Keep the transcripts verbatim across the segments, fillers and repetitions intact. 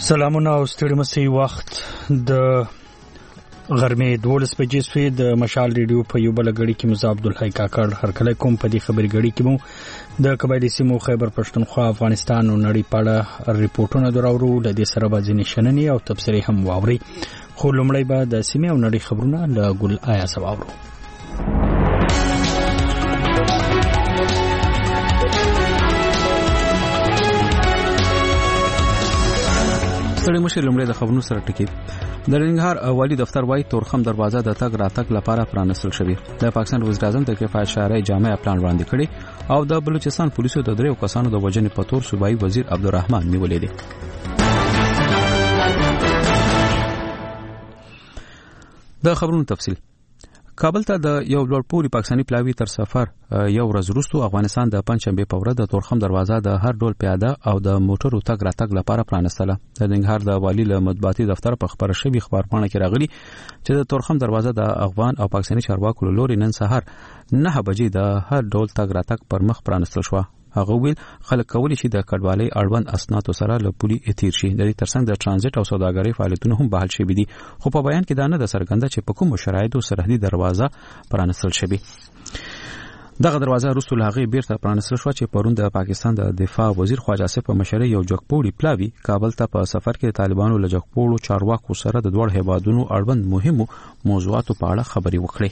سلامونه او ستړي مسي وخت د غرمې دولس بجې سوی د مشال ریډیو په یو بل غړي کې مزه عبد الحی کاکړ هرکله کوم په دې خبري غړي کې مو د قبایلی سیمو خیبر پښتونخوا افغانستان او نړۍ په اړه ریپورتونه دراورو د دې سره به ځینې شننې او تبصرې هم واوري خو لومړی به د سیمې او نړۍ خبرونه له ګل آیا سواورو. ستړي مشر لومړی د خبرونو سره ټکی. د ننګرهار والی دفتر وايي تورخم دروازه د تګ راتګ لپاره پرانستل شوې. د پاکستان وزیر اعظم د کفایت شارع جامع پلان وړاندې کړي او د بلوچستان پولیسو د دریو کسانو د وژنې په تور صوبایي وزیر عبدالرحمن نیولې دي. د خبرونو تفصیل. کابل ته د یو لوړپوړي پاکستاني پلاوی تر سفر یو ورځ وروسته افغانستان د پنځشنبه په ورځ د تورخم دروازه د هر ډول پیاده او د موټرو تګ راتګ لپاره پرانستله. د ننګرهار د والی له مطبوعاتي دفتر په خبر شوی خبرپاڼه کې راغلي چې د تورخم دروازه د افغان او پاکستاني چارواکو له لوري نن سهار نه بجې د هر ډول تګ راتګ پر مخ پرانستل شو. هغه ویل خلک کولی شي د کډوالۍ اړوند اسناد سره له پولي تیر شي. د دې ترڅنګ د ترانزیت او سوداګرۍ فعالیتونه هم بحال شوي دي خو په بیان کې دا نه د سرګنده چې په کوم شرایطو سرحدي دروازه پرانستل شوی. دغه دروازه وروسته له هغې بیرته پرانستل شوه چې پرون د پاکستان د دفاع وزیر خواجه آصف په مشرۍ یو جګپوړي پلاوی کابل ته په سفر کې د طالبانو له جګپوړو چارواکو سره د دوړ هیوادونو اړوند مهمو موضوعاتو په اړه خبرې وکړي.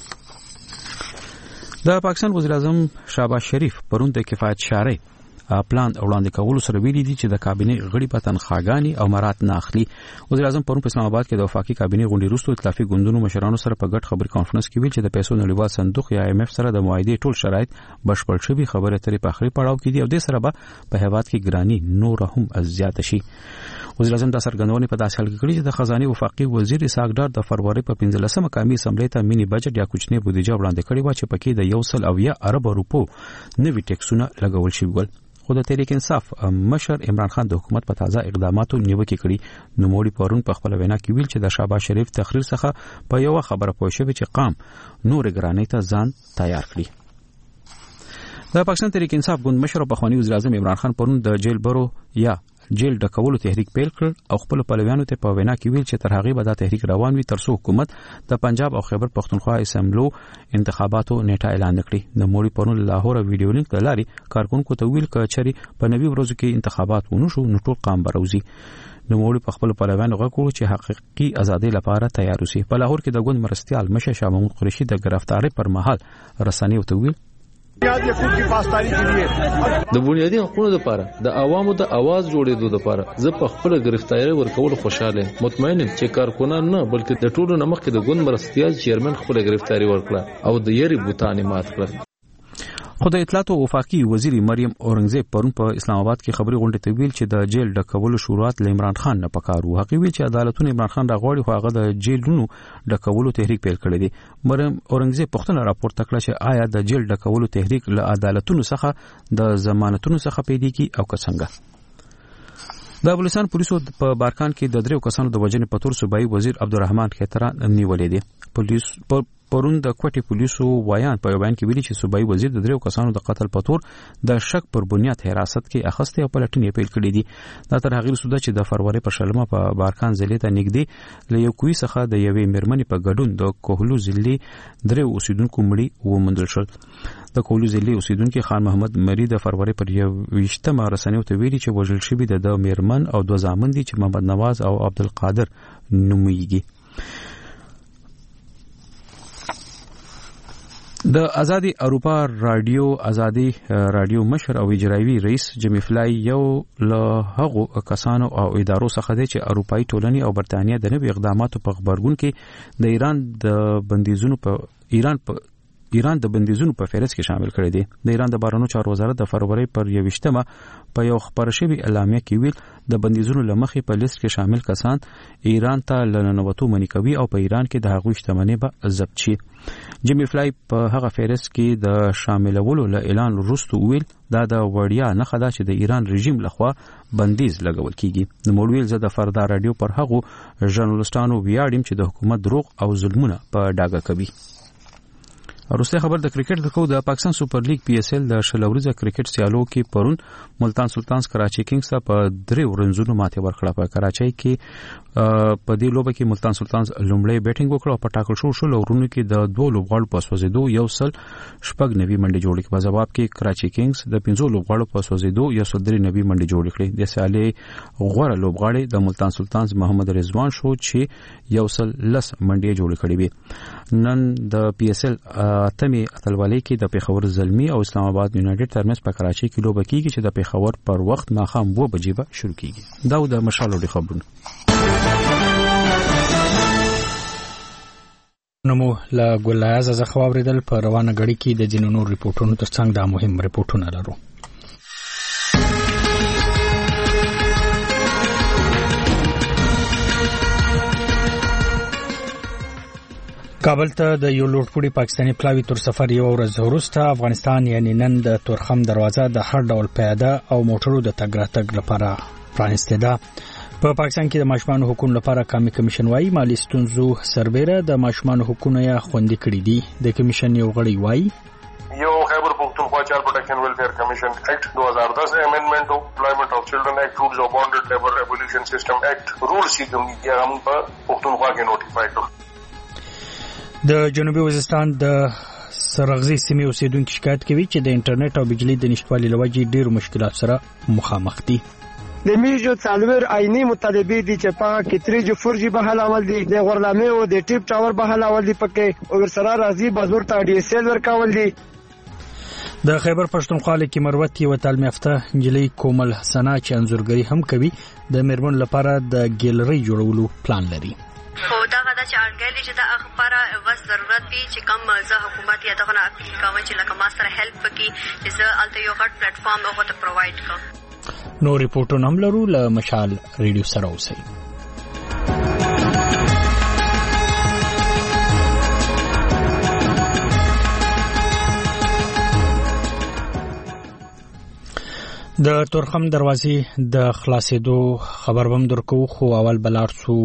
د پاکستان وزیر اعظم شهباز شریف پرون د کفایت شارع پلان وړاندې کولو سره ویلي دي چې د کابینې غړي په تنخواګانې او مراد نه اخلي. وزیر اعظم پرون په اسلام آباد کې د وفاقي کابینې غونډې وروسته ائتلافي ګوندونو مشرانو سره په ګډ خبري کانفرنس کې ویل چې د پیسو نړیوال صندوق یا آی ایم اف سره د معاهدې ټول شرایط بشپړ شوي. خبره ترې په اخري پړاو کې دي او د سره به په هیواد کې ګرانی نور هم زیات شي. وزیر اعظم د سرګندونې په داسې حال کې کړي چې د خزانه وفاقي وزیر اسحاق ډار د فروری په پنځلسمه قومي اسمبلی ته مینی بجټ یا کوچنی بودیجه وړاندې کړې و چې پکې د یو سل او یا ارب روپو نوي ټیکسونه لګول شوي ول. خو د تحریک انصاف مشر عمران خان د حکومت په تازه اقداماتو نیوکه کړي. نو موړي پرون په خپل وینا کې ویل چې د شهباز شریف تقریر څخه په یو خبره پوه شوی چې قام نور ګرانی ته ځان تیار کړي. د پاکستان تحریک انصاف ګوند مشر او پخوانی وزیر اعظم عمران خان پرون د جیل برو یا جیل ډکولو تحریک پیل کړ او خپل پلویانو ته په وینا کې ویل چې تر هغه به دا تحریک روان وي تر څو حکومت د پنجاب او خیبر پښتونخوا اسمبلو انتخاباتو نیټه اعلان کړي. د موړي پرون لاهور ویډیو لینک لاري کارکونکو ته ویل کچري په نوي ورځو کې انتخابات ونشو نو ټول قام بروزي. د موړي په خپل پلویانو غوښتل چې حقيقي ازادي لپاره تیار اوسي. په لاهور کې د ګوند مرستيال مشه شاه محمود قریشي د گرفتاری پر مهال رسنیو ته ویل د بنیادي حقوقو لپاره د عوامو د आवाज جوړېدو لپاره زه په خپل گرفتاری ورکول خوشاله مطمئن یم چې کارکونان نه بلکې د ټولو نمخ کې د ګوند مرستيال چیرمن خپل گرفتاری ورکړه او د یری بوتانې مات کړه. خو د اطلاعات او وفاقي وزیر مریم اورنګزیب پرون په اسلام آباد کې خبري غونډه ته ویل چې د جیل ډکولو شروعات ل عمران خان نه پکارو. هغه ویل چې عدالتونه عمران خان راغوړي خو هغه د جیلونو ډکولو تحریک پیل کړی دی. مریم اورنګزیب پښتنه راپورته کړه چې آیا د جیل ډکولو تحریک له عدالتونو څخه د ضمانتونو څخه پیدا کی او څنګه. د بلوچستان پولیسو په بارکان کې د دریو کسانو د وژنې په تور صوبایي وزیر عبدالرحمن خیترا نیولې دي. پولیس پرون د کوټي پولیسو وایان په بیان کې ویلي چې صوبایي وزیر د دریو کسانو د قتل په تور د شک پر بنیاد حراست کې اخیسته او پلټنې پیل کړې دي. دا تر هغه وروسته چې د فروری په شلمه په بارکان ضلع ته نږدې له یو کوی څخه د یوې مرمنې په ګډون د کوهلو ضلع دریو اوسیدونکو مړي وموندل شول. د کوهلو ضلع اوسیدونکو خان محمد مری د فروری پر یوویشتمه رسنیو ته ویلي چې وژل شوی د مرمن او دوه زامن دي چې محمد نواز او عبدالقادر نوميږي. د ازادي اروپا رادیو ازادي رادیو مشر او اجرایي رئیس جیمی فلای یو له هغو کسانو او ادارو څخه دی چې اروپאי ټولنې او برتانیې د نوي اقداماتو په خبرګون کې د ایران د بندیزونو په ایران په ایران د بندیزونو په فهرست کې شامل کړی دی. د ایران د بهرنیو چارو وزارت د فروری پر یوویشتمه په یو خبر شوی اعلامیه کې ویل د بندیزونو لمخې په لیست کې شامل کسان ایران ته لننوتو منی کوي او په ایران کې د هغوی شتمنۍ به ضبط شي. جیمی فلای په هغه فهرست کې د شاملولو له اعلان وروسته ویل دا د وړیا نه خدا چې د ایران رژیم لخوا بندیز لګول کیږي. د موړویل زده فردا رادیو پر هغه ژورنالستانو ویاړم چې د حکومت دروغ او ظلمونه په ډاګه کوي. وروسته خبر د کرکټ د کو د پاکستان سوپر لیګ پی اس ال د شلوريزه کرکټ سیالو کې پرون ملتان سلطانز کراچي کینګز ته په درې ورنځونو ماته ورکړه. په کراچي کې په دې لوبه کې ملتان سلطانز لومړی بیټینګ وکړه او په ټاکل شو شو لورونو کې د دوه لوبغاړو په سوزیدو یو سل شپږ نوي منډي جوړ کړي. په جواب کې کراچي کینګز د پنځو لوبغاړو په سوزیدو یو سل درې نوي منډي جوړ کړي. د سیالي غوړه لوبغاړي د ملتان سلطانز محمد رضوان شو چې یو سل لس منډي جوړ کړي وي. نن د پی اس ال اتمه اتلولۍ کې د پیښور زلمی او اسلام آباد یونایټډ ترمنځ په کراچي کې لوبه کیږي چې د پیښور پر وخت ماخام و بجې به شروع کیږي. دا د مشالو د خبرونه نمو لا ګلایز از خبرېدل په روانه غړي کې د جنونو ریپورتونو ترڅنګ دا مهم ریپورتونه لرو. کابل ته د یو لوټپوړي پاکستاني پلاوی تر سفر یو ورځ وروسته افغانستان یعنی نن د تورخم دروازه د هر ډول پیاده او موټرو د تګ راتګ لپاره پرانیسته ده. په پاکستان کې د ماشومان حقوقو لپاره کمی کمیشن وايي مالي ستونزو سربېره د ماشومان حقوقو یا خوندي کړي دي. د کمیشن یو غړی وايي یو خیبر پختونخوا چایلډ پروټیکشن ویلفیر کمیشن ایکٹ دو ہزار دس امینډمنٹ او امپلایمنٹ اف چلड्रन ایکٹ رولز اف بانډډ لیبر ریګولیشن سیستم ایکٹ رول سی کوم یې هم په پختونخوا کې نوټیفای کړ. د جنوبي وزیرستان د سرغزي سیمې اوسیدونکو شکایت کوي چې د انټرنیټ او بجلی د نشټوالي لوجې ډېر مشکلات سره مخامخ دي. د میجو څلور عیني مطالبه دي چې په کې تری جو فور جی به حل اول دي د غورلامه او د ټیپ ټاور به حل اول دي پکې او سره راځي بازور ته ډي اس ال ورکول دي. د خیبر پښتونخوا کې مروت یو تعلیم یافته انجلی کومل حسنا چې انزورګری هم کوي د میرمن لپاره د ګیلری جوړولو پلان لري. خو دا غدا چې انګلی چې د اخبار وس ضرورت دي چې کم زه حکومت یا دغه اپیل کوم چې لکه ما سره هیلپ وکړي چې زه الته یو غټ پلیټ فارم هغه ته پرووایډ کوم. نو ریپورټونه هم لرو له مشال ریډیو سره اوسئ. د تورخم دروازې د خلاصېدو خبر هم درکو خو اول بلار سو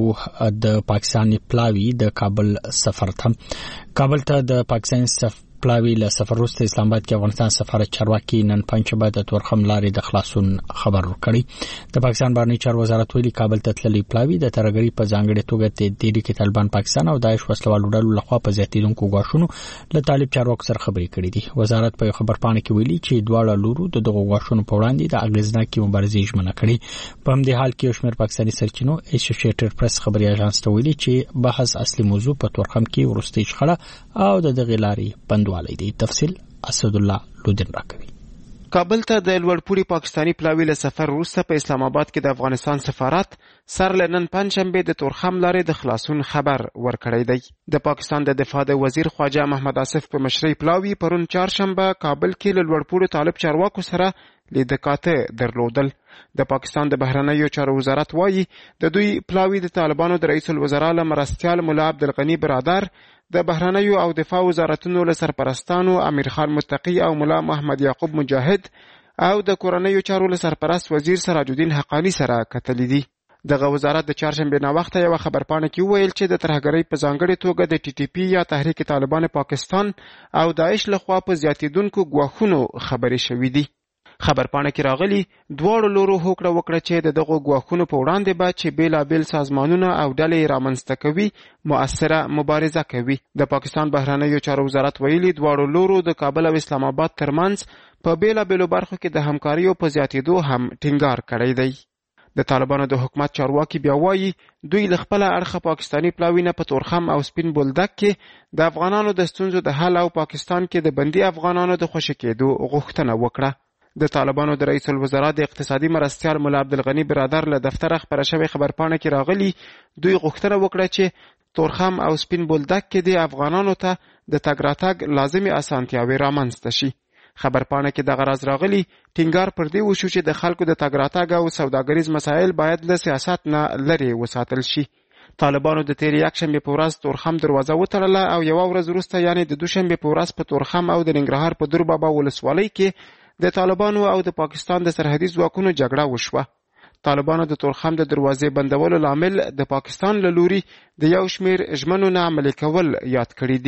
د پاکستاني پلاوی د کابل سفر ته کابل ته د پاکستان سفر پلاوی له سفر وروسته اسلام آباد کې افغانستان سفارت چارواکي نن پنځشنبه د تورخم لارې د خلاصون خبر ورکړی. د پاکستان بهرنی چارو وزارت ویلي کابل ته تللي پلاوی د ترګری په ځانګړي توګه د دې کې طالبان پاکستان او داعش وسلوالو ډلو لخوا په زیاتیدونکو غواښونو له طالب چارواکو سره خبرې کړې دي. وزارت په خبر پاڼه کې ویلي چې دواړه لورو د دغه غواښونو په وړاندې د اغیزناکې مبارزې ژمنه کړې. په همدې حال کې شمیر پاکستاني سرچینو اسوسییټډ پریس خبري اژانس ته ویلي چې بحث اصلي موضوع په تورخم کې ورستي شخړه او د دغه لارې بندوالی دی. تفصیل اسد الله لودن راکوي. کابل ته د لوړپوړي پاکستاني پلاوی له سفر وروسته په اسلام آباد کې د افغانستان سفارت سر لنن پنځشنبه د تورخم لارې د خلاصون خبر ورکړی دی. د پاکستان د دفاع د وزیر خواجه محمد آصف په مشرۍ پلاوی پرون چهارشنبه کابل کې له لوړپوړي طالب چارواکو سره لیدکاته درلودل. د پاکستان د بهرنیو چارو وزارت وایي د دوی پلاوی د طالبانو د رئیس الوزرا له مرستیال مولا عبدالغنی برادر د بهرنیو او دفاع وزارتونو له سرپرستانو امیر خان متقی او مولا محمد یعقوب مجاهد او د کورنیو چارو له سرپرست وزیر سراج الدین حقانی سره کتلي دي. دغه وزارت د چهارشنبه نه وخت یو خبرپاڼه کې ویل چې د ترهګرۍ په ځانګړي توګه د ټي ټي پی یا تحریک طالبان پاکستان او داعش لخوا په زیاتیدونکو ګواښونو خبرې شوې دي. خبرپاڼه کې راغلي دواړو لورو هوکړه وکړه چې د دغو ګواښونو په وړاندې به چې بیلابیل سازمانونه او ډلې رامنځته کوي مؤثره مبارزه کوي. د پاکستان بهرنیو چارو وزارت ویلي دواړو لورو د کابل او اسلام آباد ترمنځ په بیلابیلو برخو کې د همکاریو په زیاتېدو هم ټینګار کړی دی. د طالبانو د حکومت چارواکي بیا وایي دوی له خپله اړخه پاکستاني پلاوینه په تورخم او سپین بولدک کې د افغانانو د ستونزو د حل او پاکستان کې د بندي افغانانو د خوشي کېدو غوښتنه وکړه. د طالبانو د رئیس الوزرا د اقتصادي مرستیال مولا عبدالغنی برادر له دفتر خبره شوی خبرپاڼه کې راغلي دوی غوښتنه وکړه چې تورخم او سپین بولدک کې د افغانانو ته د تګ راتګ لازمي اسانتیاوې رامنځته شي. خبرپاڼه کې دغه راز راغلي ټینګار پر دې وشو چې د خلکو د تګ راتګ او سوداګریز مسایل باید له سیاست نه لرې وساتل شي. طالبانو د تیر یکشنبه په ورځ تورخم دروازه وتړله او یو ورځ وروسته یعنی د دوشنبه په ورځ په تورخم او د ننګرهار په دوربابا ولسوالۍ کې د طالبانو او د پاکستان د سرحدي ځواکونو جګړه وشوه. طالبانو د تورخم د دروازې بندولو لامل د پاکستان له لوري د یو شمیر ژمنو نه عملي کول یاد کړی دي.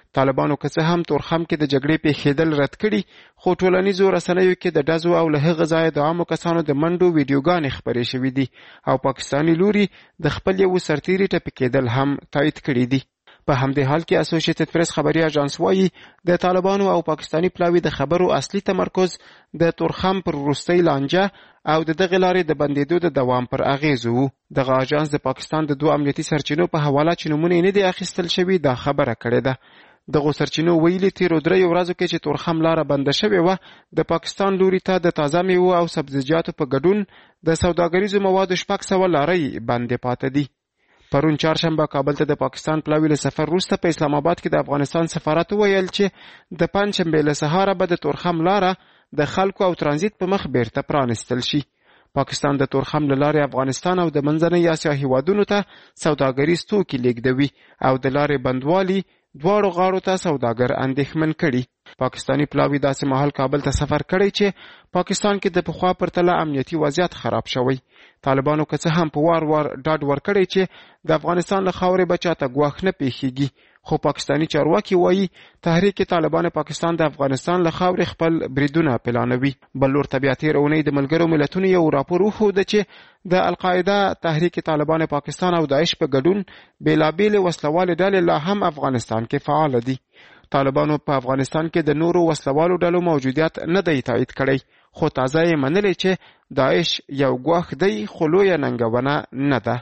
طالبانو که څه هم تورخم کې د جګړې پیښېدل رد کړي خو ټولنیزو رسنیو کې د ډزو او له هغه ځایه د عامو کسانو د منډو ویډیوګانې خپرې شوې دي او پاکستاني لوري د خپل یو سرتیري ټپي کېدل هم تایید کړي دي. په همدې حال کې اسوسییټډ پریس خبري اژانس وایي د طالبانو او پاکستاني پلاوي د خبرو اصلي تمرکز د تورخم پر وروستۍ لانجه او د دغه لارې د بندېدو د دوام پر اغیز وو. دغه اژانس د پاکستان د دوه امنیتي سرچینو په حواله چې نمونه نه دي اخیستل شوي دا خبره کړې ده. دغه سرچینو ویلي تیرو دریو ورځو کې چې تورخم لاره بنده شوې وه د پاکستان لوري ته د تازه میوو او سبزیجاتو په ګډون د سوداګریزو موادو شپږ سوه لارۍ بندې پاتې دي. پرون چهارشنبه کابل ته د پاکستان پلاوي له سفر وروسته په اسلام آباد کې د افغانستان سفارت وویل چې د پنجشنبې له سهاره به د تورخم لاره د خلکو او ترانزیت په مخ بیرته پرانستل شي. پاکستان د تورخم له لارې افغانستان او د منځنۍ اسیا هیوادونو ته سوداګریز توکي لیږدوي او د لارې بندوالي دواړو غاړو ته سوداګر اندېښمن کړي. پاکستاني پلاوي داسې مهال کابل ته سفر کړی چې پاکستان کې د پخوا پرتله امنیتي وضعیت خراب شوی. طالبانو که څه هم په وار وار ډاډ ورکړی چې د افغانستان له خاورې به چاته ګواښ نه پیښیږي خو پاکستاني چارواکي وایي تحریک طالبان پاکستان د افغانستان له خاورې خپل بریدونه پلانوي. بل لور ته بیا تېره اونۍ د ملګرو ملتونو یو راپور وښوده چې د القاعده تحریک طالبان پاکستان او داعش په ګډون بېلابېلې وسلوالې ډلې لا هم افغانستان کې فعال دي. طالبانو په افغانستان کې د نورو وسلوالو ډلو موجودیت نه دی تایید کړی خو تازه یې منلې چې داعش یو ګواښ دی خو لویه ننګونه نه ده.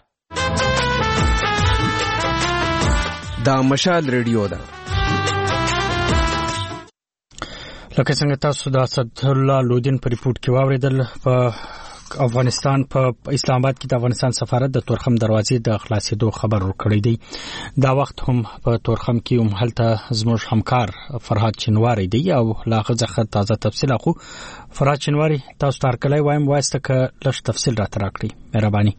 دا مشال ریډیو ده. لکه څنګه تاسو د اسدالله لودین په ریپورت کې واوریدل په افغانستان په اسلام آباد کې د افغانستان سفارت د تورخم دروازې د خلاصېدو خبر ورکړی دی. دا وخت هم په تورخم کې هم هلته زموږ همکار فرهاد چنواری دی او لا غزه تازه تفصیل اخو. فرهاد چنواری تاسو ته هرکلی وایم وایسته که لږ تفصیل راته راکړئ مهرباني.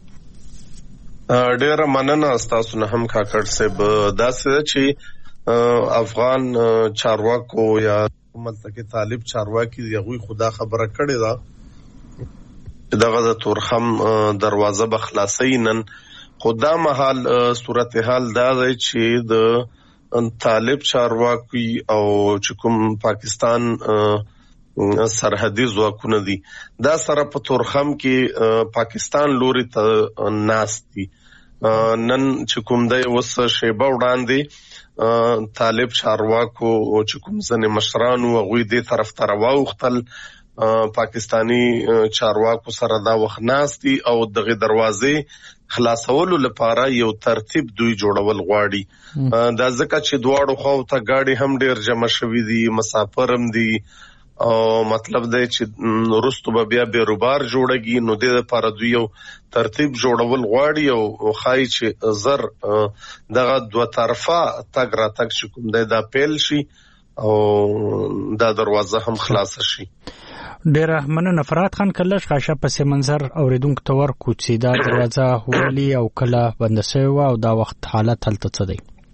ډیره مننه تاسو نه هم کاکړ صاحب. داسې چې افغان چارواکو یا حکومت کې طالب چارواکي هغوی خدا خبره کړې ده دغه د تورخم دروازه به خلاصي نن خدا محل صورتحال دا دی چې د طالب چارواکي او چې کوم پاکستان سرحدي ځواکونه دي دا سره په تورخم کې پاکستان لوري ته ناست دي. نن چې کوم دی اوس شیبه وړاندې طالب چارواکو چې کوم ځنې مشرانو هغوی دې طرف ته راواوښتل پاکستانی چارواکو سره دا وخت ناست دي او دغه دروازې خلاصولو لپاره یو ترتیب دوی جوړول غواړي. دا ځکه چې دواړو خواو ته گاډي هم ډیر جمع شوي دي مسافر هم دي او مطلب دی چې وروستو به بیا بیروبار جوړیږي نو دې لپاره دوی یو ترتیب جوړول غواړي او ښایي چې زر دغه دوه طرفه تګ راتګ چې کوم دی دا پیل شي او دا دروازه هم خلاصه شي. ډیره مننه فرهاد خان. کله شاشه پس منظر اوریدونکو ته ورکو چې دا دروازه ولی او کله بنده شوی او دا وخت حالت هلته څه دی؟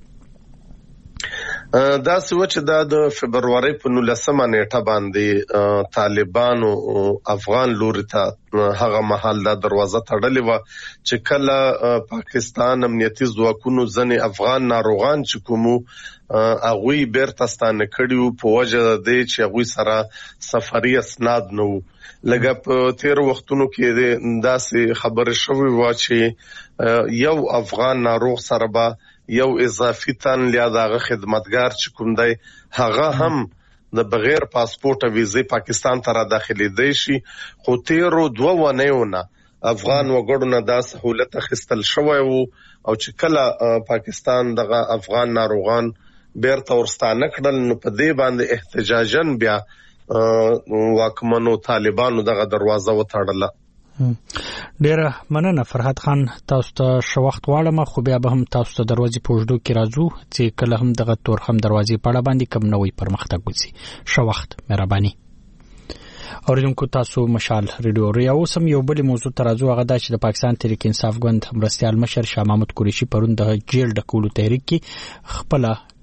دا څه چې دا د فبرवरी په نولسمه نیټه باندې طالبانو افغان لوري ته هغه محل دا دروازه تړلې و چې کله پاکستان امنیتي ځواکونو ځنې افغان ناروغان چې کومو هغوی بیرته ستانه کړي په وجه دی چې هغوی سره سفري اسناد نه وو. لکه په تیر وختونو کې داسې خبرې شوې وه چې یو افغان ناروغ سره به یو اضافي تن یا دغه خدمتګار چې کوم دی هغه هم د بغیر پاسپورت او ویزې پاکستان ته را داخلېدی شي خو تیرو دوه ونیو نه افغان وګړو نه دا سهولت اخیستل شوی وو او چې کله پاکستان دغه افغان ناروغان بیرته ورستانه کړل نو په دې باندې احتجاجن بیا واکمنو طالبانو دغه دروازه وتړله. ډیره مننه فرهاد خان. تاسو ته ښه وخت غواړم خو بیا به هم تاسو ته دروازې په اوږدو کې راځو چې کله هم دغه تورخم دروازې په اړه باندې کوم نوی پرمختګ وشي. ښه وخت مهرباني. اوریدونکو تاسو مشال ریډیو ری اوس هم یو بل موضوع ته راځو هغه دا چې د پاکستان تحریک انصاف ګوند مرستیال مشر شاه محمود قریشي پرون د جیل ډکولو تحریک کې خپل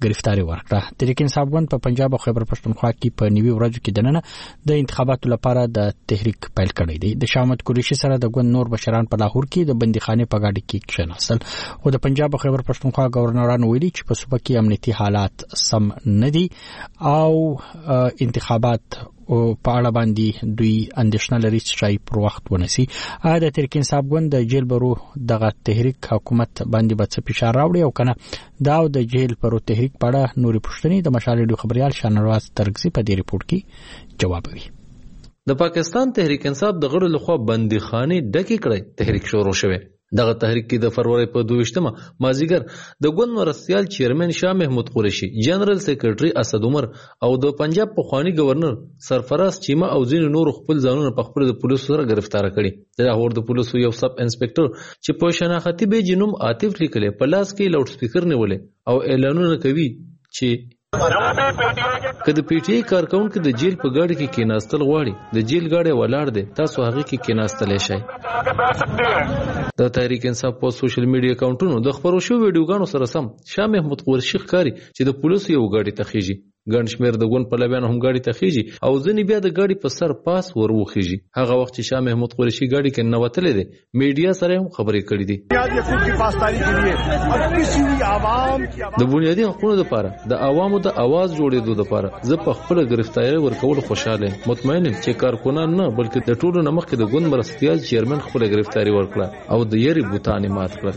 گرفتاری ورکړه. تحریک انصاف ګوند په پنجاب او خیبر پښتونخوا کې په نیوي ورځو کې دننه د انتخاباتو لپاره د تحریک پیل کړی دی. د شامت قریشي سره د ګوند نور بشران په لاهور کې د بندیخانه په غاډه کې کښېناستل. خو د پنجاب او خیبر پښتونخوا گورنران ویلي چې په صوبه کې امنیتي حالات سم نه دي او انتخابات او په اړه باندې دوی اندېښنه لري چې شای پر وخت ونسي. ا د تحریک انصاف ګوند د جیل برو دغه تحریک حکومت باندې به څه فشار راوړي او کنه دا د جیل پرو تحریک په اړه نوري پښتني د مشال ریډیو خبريال شانواز ترغزي په دې ریپورت کې جوابوي. د پاکستان تحریک انصاف د غړو لخوا بندیخانه ډکې کړې تحریک شروع شوه. دغه تحریک کې د فروری په دویشتمه مازیګر د ګوند مرستيال چیرمن شاه محمود قریشي، جنرال سیکریټري اسد عمر او د پنجاب پخوانی گورنر سرفراز چیمه او ځینو نور خپل ځانونه په خپل د پولیسو سره گرفتار کړي. د لاهور د پولیسو یو سب انسپکټر چې په شناختی به جنوم عاطف لیکلې په لاس کې لاوډ سپیکر نیولې او اعلانونه کوي چې که د پی ټی آی کارکونکو د جیل په ګاډي کې کېناستل غواړي، د جیل ګاډي ولاړ دی، تاسو هغه کې کېناستلی شئ. د تحریک انصاف په سوشل میډیا اکاونټونو د خبرو شو ویډیوګانو سره سم شاه محمود قریشي ښکاري چې د پولیسو یو ګاډي ته خېږي. ګڼ شمېر د ګوند پلویان هم ګاډي ته خېږي او ځینې بیا د ګاډي په سر پاس ور وخېږي. هغه وخت چې شاه محمود قریشي ګاډي کې ننوتلی دی، میډیا سره هم خبرې کړې دي. د بنیادي حقوقو لپاره د عوامو د आवाज جوړېدو لپاره زه په خپل گرفتاری ورکول خوشاله یم. مطمئن یم چې کارکونان نه بلکې د ټولو نمخ کې د ګوند مرستيال چیرمن خپل گرفتاری ورکړه او د یری بوتانې مات کړه.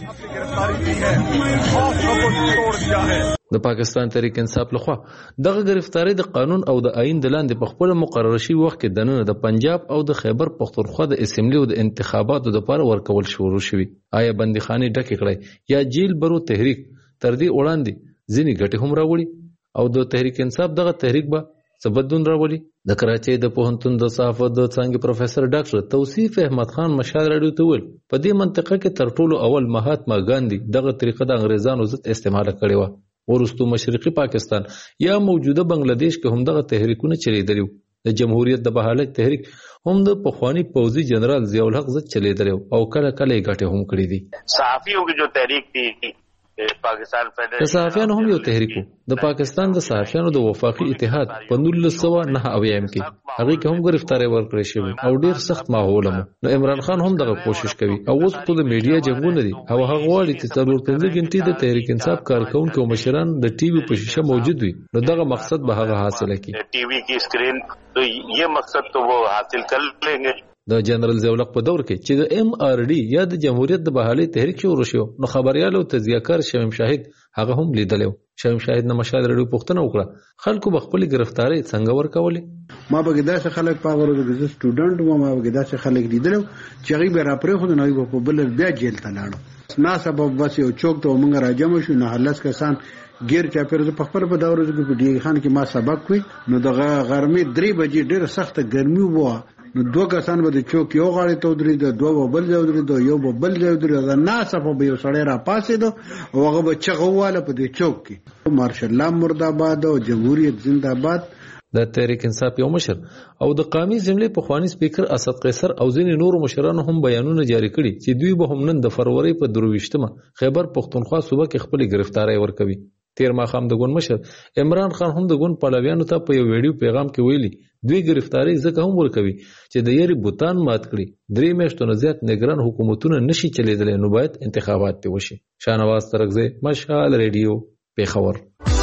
د پاکستان تحریک انصاف لخوا دغه گرفتاری د قانون او د آئین د لاندې په خپل مقرر شوی وخت کې دننه د پنجاب او د خیبر پختونخوا د اسمبلی او د انتخاباتو لپاره ورکول شروع شوی. آیا بندیخانه ډکې کړای یا جیل برو تحریک تر دې وړاندې ځینې ګټې هم راوړي او د تحریک انصاف دغه تحریک به سبدون راولي. د کراچۍ د پوهنتون د صحافت د څانګې پروفیسور ډاکټر توصیف احمد خان مشال راډیو ته ویل په دې منطقه کې تر ټولو اول مهاتما ګاندھی دغه طریقه د انګریزانو ضد استعمال کړې و. ورستو مشرقي پاکستان یا موجوده بنگلاديش کې هم دغه تحریکونه چلیدل. د جمهوریت د بحالت تحریک هم د پخوانی پوځي جنرال ضیاء الحق ضد چلیدل او کله کله یې ګټه هم کړې دي. صحافیوں کی جو تحریک تھی پاکستان د صحافیانو هم یو تحریک د پاکستان د صحافیانو د وفاقي اتحاد په نولس سوه نهه اویا کې هغه کې هم گرفتاری ورکړی شوی او ډیر سخت ماحول مو. نو عمران خان هم دغه کوشش کوي او اوس په د میډیا جنگونه دي او هغه غواړي چې څلور پنځه غنټې د تحریک انصاف کارکونکو او مشران د ټي وي په شیشه موجود وي. نو دغه مقصد به هغه حاصل کړي. ټي وي کی سکرین تو یہ مقصد تو وہ حاصل کر لیں گے. د جنرال ضیاء الحق په دور کې چې د ام آر ډي یا د جمهوریت د بحالي تحریک شروع شو نو خبريال او تذکر شمیم شاهد هغه هم لیدلو. شمیم شاهد نه مشال راډیو پوښتنه وکړه خلکو بخپل گرفتاری څنګه ورکولې. ما به دا څه خلک په ورو د سټوډنټ و ما به دا څه خلک لیدلو چې هغه به را پرې خو نه په بل بیا جیل ته لاړو. نه سبب بس یو چوک ته مونږ راجم شو نه هلس کسان غیر چا پر په خپل په داورو کې په ډیګ خان کې ما سبق کوي نو دغه غرمې درې بجې ډېر سخت ګرمي وو نو دوه کسان به د چوک یو غاړې ته ودرېد دوه بل ځای ودرېد یو بل ځای ودرېد دا ناسه په یو سړی را پاسېدو او هغه به چغه واله په دې چوک کې مارشل الله مرداباد او جمهوریت زنده‌باد. د تحریک انصاف یو مشر او د قومي جملې پخوانی سپیکر اسد قیصر او ځینې نور مشرانو هم بیانونه جاری کړي چې دوی به هم نن د فروری په درویشتمه خیبر پختونخوا صوبه کې خپل گرفتاری ورکوي. تیر ماخام د ګوند مشر عمران خان هم د ګوند پلویانو ته په یو ویډیو پیغام کې ویلي دوی گرفتاری ځکه هم ورکوي چې د یری بوتان مات کړي. درې میاشتو نه زیات نگران حکومتونه نشي چلیدلی نو باید انتخابات ته وشي. شانواز ترغزی مشال ریډیو پیښور.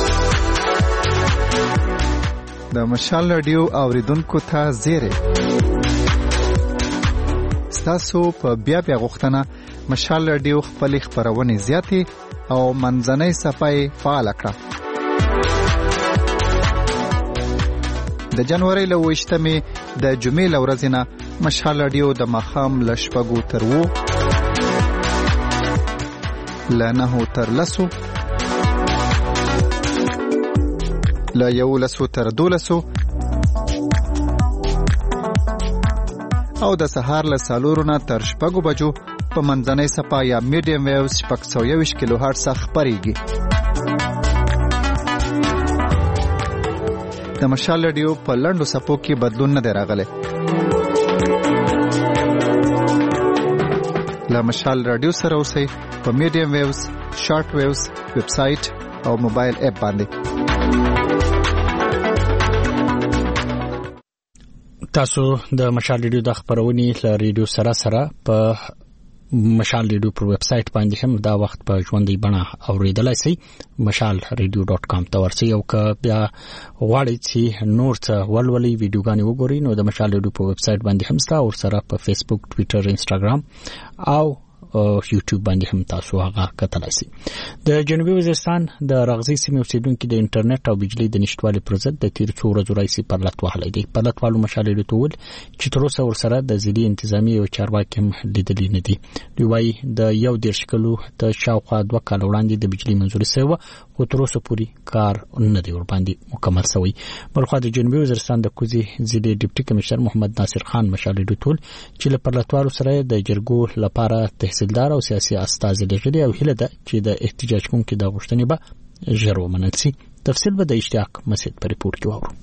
د مشال ریډیو اوریدونکو ته زیری ستاسو په بیا بیا غوښتنه مشال ریډیو خپل خبرونه زیاتې او منځنۍ صفای فعال کړه. د جنوري له وشتمې د جمعې لورځ نه مشال ریډیو د مخام لشپګو تر وو لنه تر لسو لا یو لسو تر دولسو او د سهار له سالورو نه تر شپږو بجو په منځنۍ صفا یا میډیم ویوز شپږ سوه یوویشت کیلو هرټز خپرېږي. د مشال ریډیو په لنډو صفو کې بدلون نه دی راغلی. له مشال ریډیو سره اوسئ په میډیم ویوز، شارټ ویوز، ویب سایټ او موبایل اپ باندې. تاسو د مشال ریډیو د خبرونې ل ریډیو سره سره په مشال ریډیو پر ویب سټ باندې هم دا وخت په ژوندۍ بڼه اوریدلای شئ. مشال ریډیو ډاٹ کام ته ورسئ او که بیا غواړئ چې نور څه ولولئ ویډیوګانې وګورئ نو د مشال ریډیو په ویب سټ باندې هم ستا او سره په فیسبوک، ټویټر، انستګرام او یوټیوب باندې هم تاسو هغه کتلای شئ. د جنوبي وزیرستان د رغزي سیمې اوسیدونکو د انټرنیټ او بجلی د نشټوالي پر ضد د تیر څو ورځو راځي په لټ وهلې دي. په لټ والو مشال ریډیو ټول چې تر اوسه ورسره د ځلې انتظامی او چارواکي هم لیدلې نه دي. دوی وايي د یو دیرش کلو د شاوخوا دوه کال وړاندې د بجلی منځوري شوی خو تر اوسه پورې کار نه دی ور باندې مکمل شوی. بلخو د جنوبي وزیرستان د کوزي ځلې ډیپټي کمشنر محمد ناصر خان مشال ریډیو ټول چې له پرلطوالو سره د جرګو لپاره تحصیلدار او سیاسي استازي لري او هله ده چې د احتجاج کوونکو د غوښتنې به ژر ومنل شي. تفصیل به د اشتیاق مسعود په ریپورت کې واورو.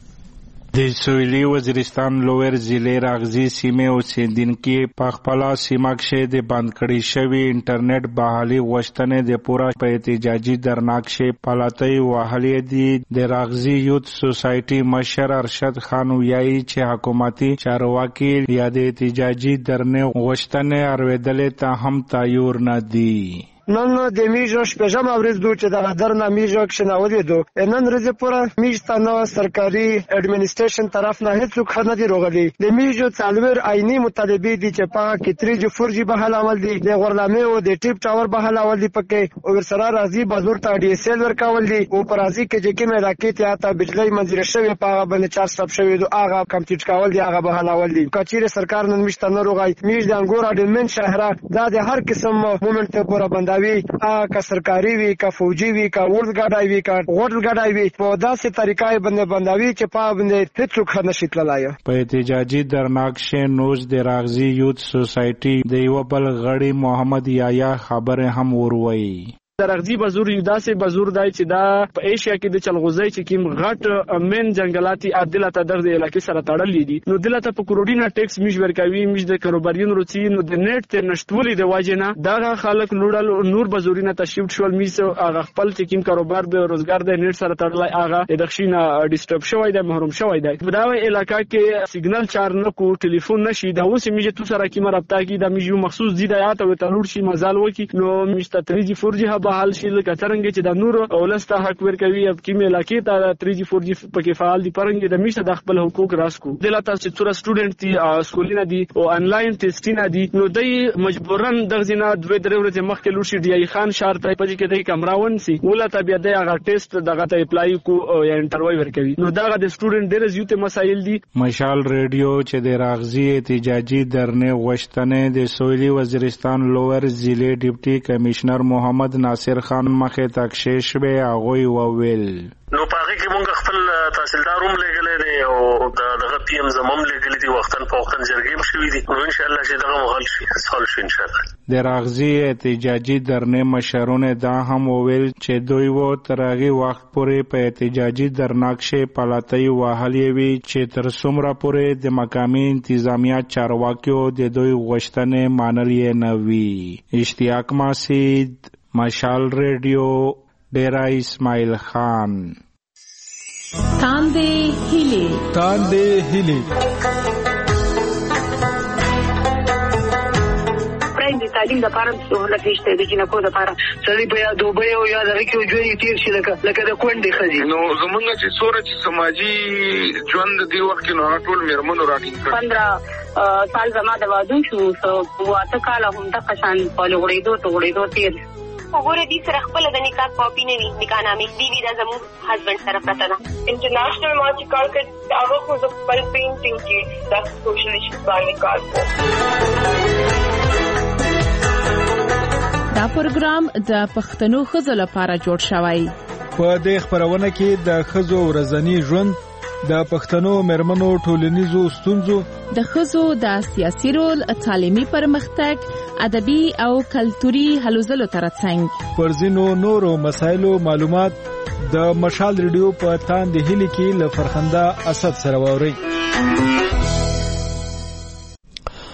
د سویلي وزیرستان لویر ضلع راغزي سیمې اوسیدونکي په خپل سیمه کې د بند کړي شوی انټرنیټ بحالي غوښتنې د پوره په احتجاجي درناکشه پالاتۍ وهلې دي. د راغزي یوت سوسایټي مشر ارشد خان ویایي چې حکومتي چارواکي یا د احتجاجي درنې غوښتنې اوریدلې ته هم تیار نه دي. نن د میژو شپږم ورځ دوی چې د درنه میژو کښناولې دو نن ورځ پورې میژتانه سرکاري اډمنستریشن طرف نه هیڅ خبر نه دی روغلي. د میژو څلور عیني مطالبه دي چې په کې تریج فورجی به حل عمل دي د غورلامه او د ټیپ ټاور به حل عمل دي پکې او سره راځي بازور ته ډي اس ال ورکول دي او پر راځي کې چې کومه راکټ یا ته بجلی منځره شوی په باندې چار سب شوی دو هغه کمپیوټر کول دي هغه به حل عمل دي. کچېره سرکار نن میژتانه روغای میژ د انګور اډمن شهره دا د هر قسم مومنت ته پورا بند کا سرکاري وی کا فوجي وی کا ورځ غډای وی کا غوټل غډای وی په داسې طریقې باندې بندوي چې په باندې هیڅ خنه شتلای. په احتجاجي درناکشه نوز د راغزي یوت سوسایټي د یو بل غړي محمد یایا خبره هم وروي. درغزي بازور یو داسې بازور دی چې دا په ایشیا کې د چلغوزي چې کیم غټ من جنگلاتي عدالت در د علاقې سره تړلې دي نو دلته په کروڑینا ټیکس میش ورکوي میش د کاروباریانو روچي نو د نیټ تر نشټولې د واجنه دا خلک لوړل نور بازورینه تشویب شول میس هغه خپل چې کیم کاروبار به روزګار د نیټ سره تړلای هغه د دښینه ډیسټرب شوی دی محروم شوی دی. په دا علاقې کې سیګنل چار نه کو ټلیفون نشي دا اوس میجه تو سره کیم رابطه کی د میجو مخصوص دی دا ته تلور شي مزال وکي نو میشته تریجی فورجی حال شي لکه څنګه چې د نور اولسته حق ورکوي اب کیمه علاقې ته تری جی فور جی پکې فعال دي پرنګ د میشه د خپل حقوق راسکو دلته چې څوره سټوډنټ دي سکولینه دي او انلاین ټیسټینه دي نو دای مجبورن دغه نه دوه درې ورځې مخکې لوشي دی خان شهر ته پدې کې دای کمراون سي ولته بیا د هغه ټیسټ دغه ته اپلای کو یا انټرویو ورکوي نو دغه د سټوډنټ ډېر زیاته مسایل دي. مشال ریډیو چې د راغزي احتجاجي درنې غوښتنې د سویلي وزیرستان لویر ضلع ډیپټي کمشنر محمد ناصر خان مخه تکشیش به هغه وویل. نو پاره کې مونږ خپل تحصیلدار هم لګلې دي او دغه پی ام زموم لګلې دي وختن په وختن جرګې شوې دي نو ان شاء الله چې دغه مغل شي حل شي ان شاء الله. د راغزي احتجاجي درنې مشرونه دا هم وویل چې دوی وو ترغه وخت پورې په احتجاجي درناکشه پالاتۍ وهلې وی چې تر څومره پورې د مقامي انتظامیه چارواکیو د دوی غوښتنې مانلې نه وی. اشتیاق مسعود مشال ریډیو ډیرا اسماعیل خان. تاندې هیلې تاندې هیلې د تعلیم لپاره سہولت نشته د جنکو لپاره سړي په یا دوبه او یا دغه کې ژوند تیر شي لکه لکه د کونډې خزي نو زمونږ چې سورج سماجی ژوند دی وخت کې نو ټول میرمنو راټینګ کړ پندرہ سال زما د وادو شو واته کال هم د قشان په لغړېدو ته غړېدو تیر وګوره دې سره خپل د نکاح کاپی نه وي نکاح نامې دی وی د زمو هسبند سره پته ده. انټرنیشنل ما چې کار کړ هغه خو د خپل پینټینګ کې د سوشل ایشوز باندې کار کوي. دا پروګرام د پښتنو ښځو لپاره جوړ شوی. په دې خبرونه کې د ښځو ورځنی ژوند د پښتنو مېرمنو ټولنیزو ستونزو د ښځو د سیاسي رول تعلیمي پرمختګ ادبي او کلتوري هلو ځلو ترڅنګ پر ځینو نورو مسایلو معلومات د مشال ریډیو په تاندې هیلې کې له فرخنده اسد سره واوري.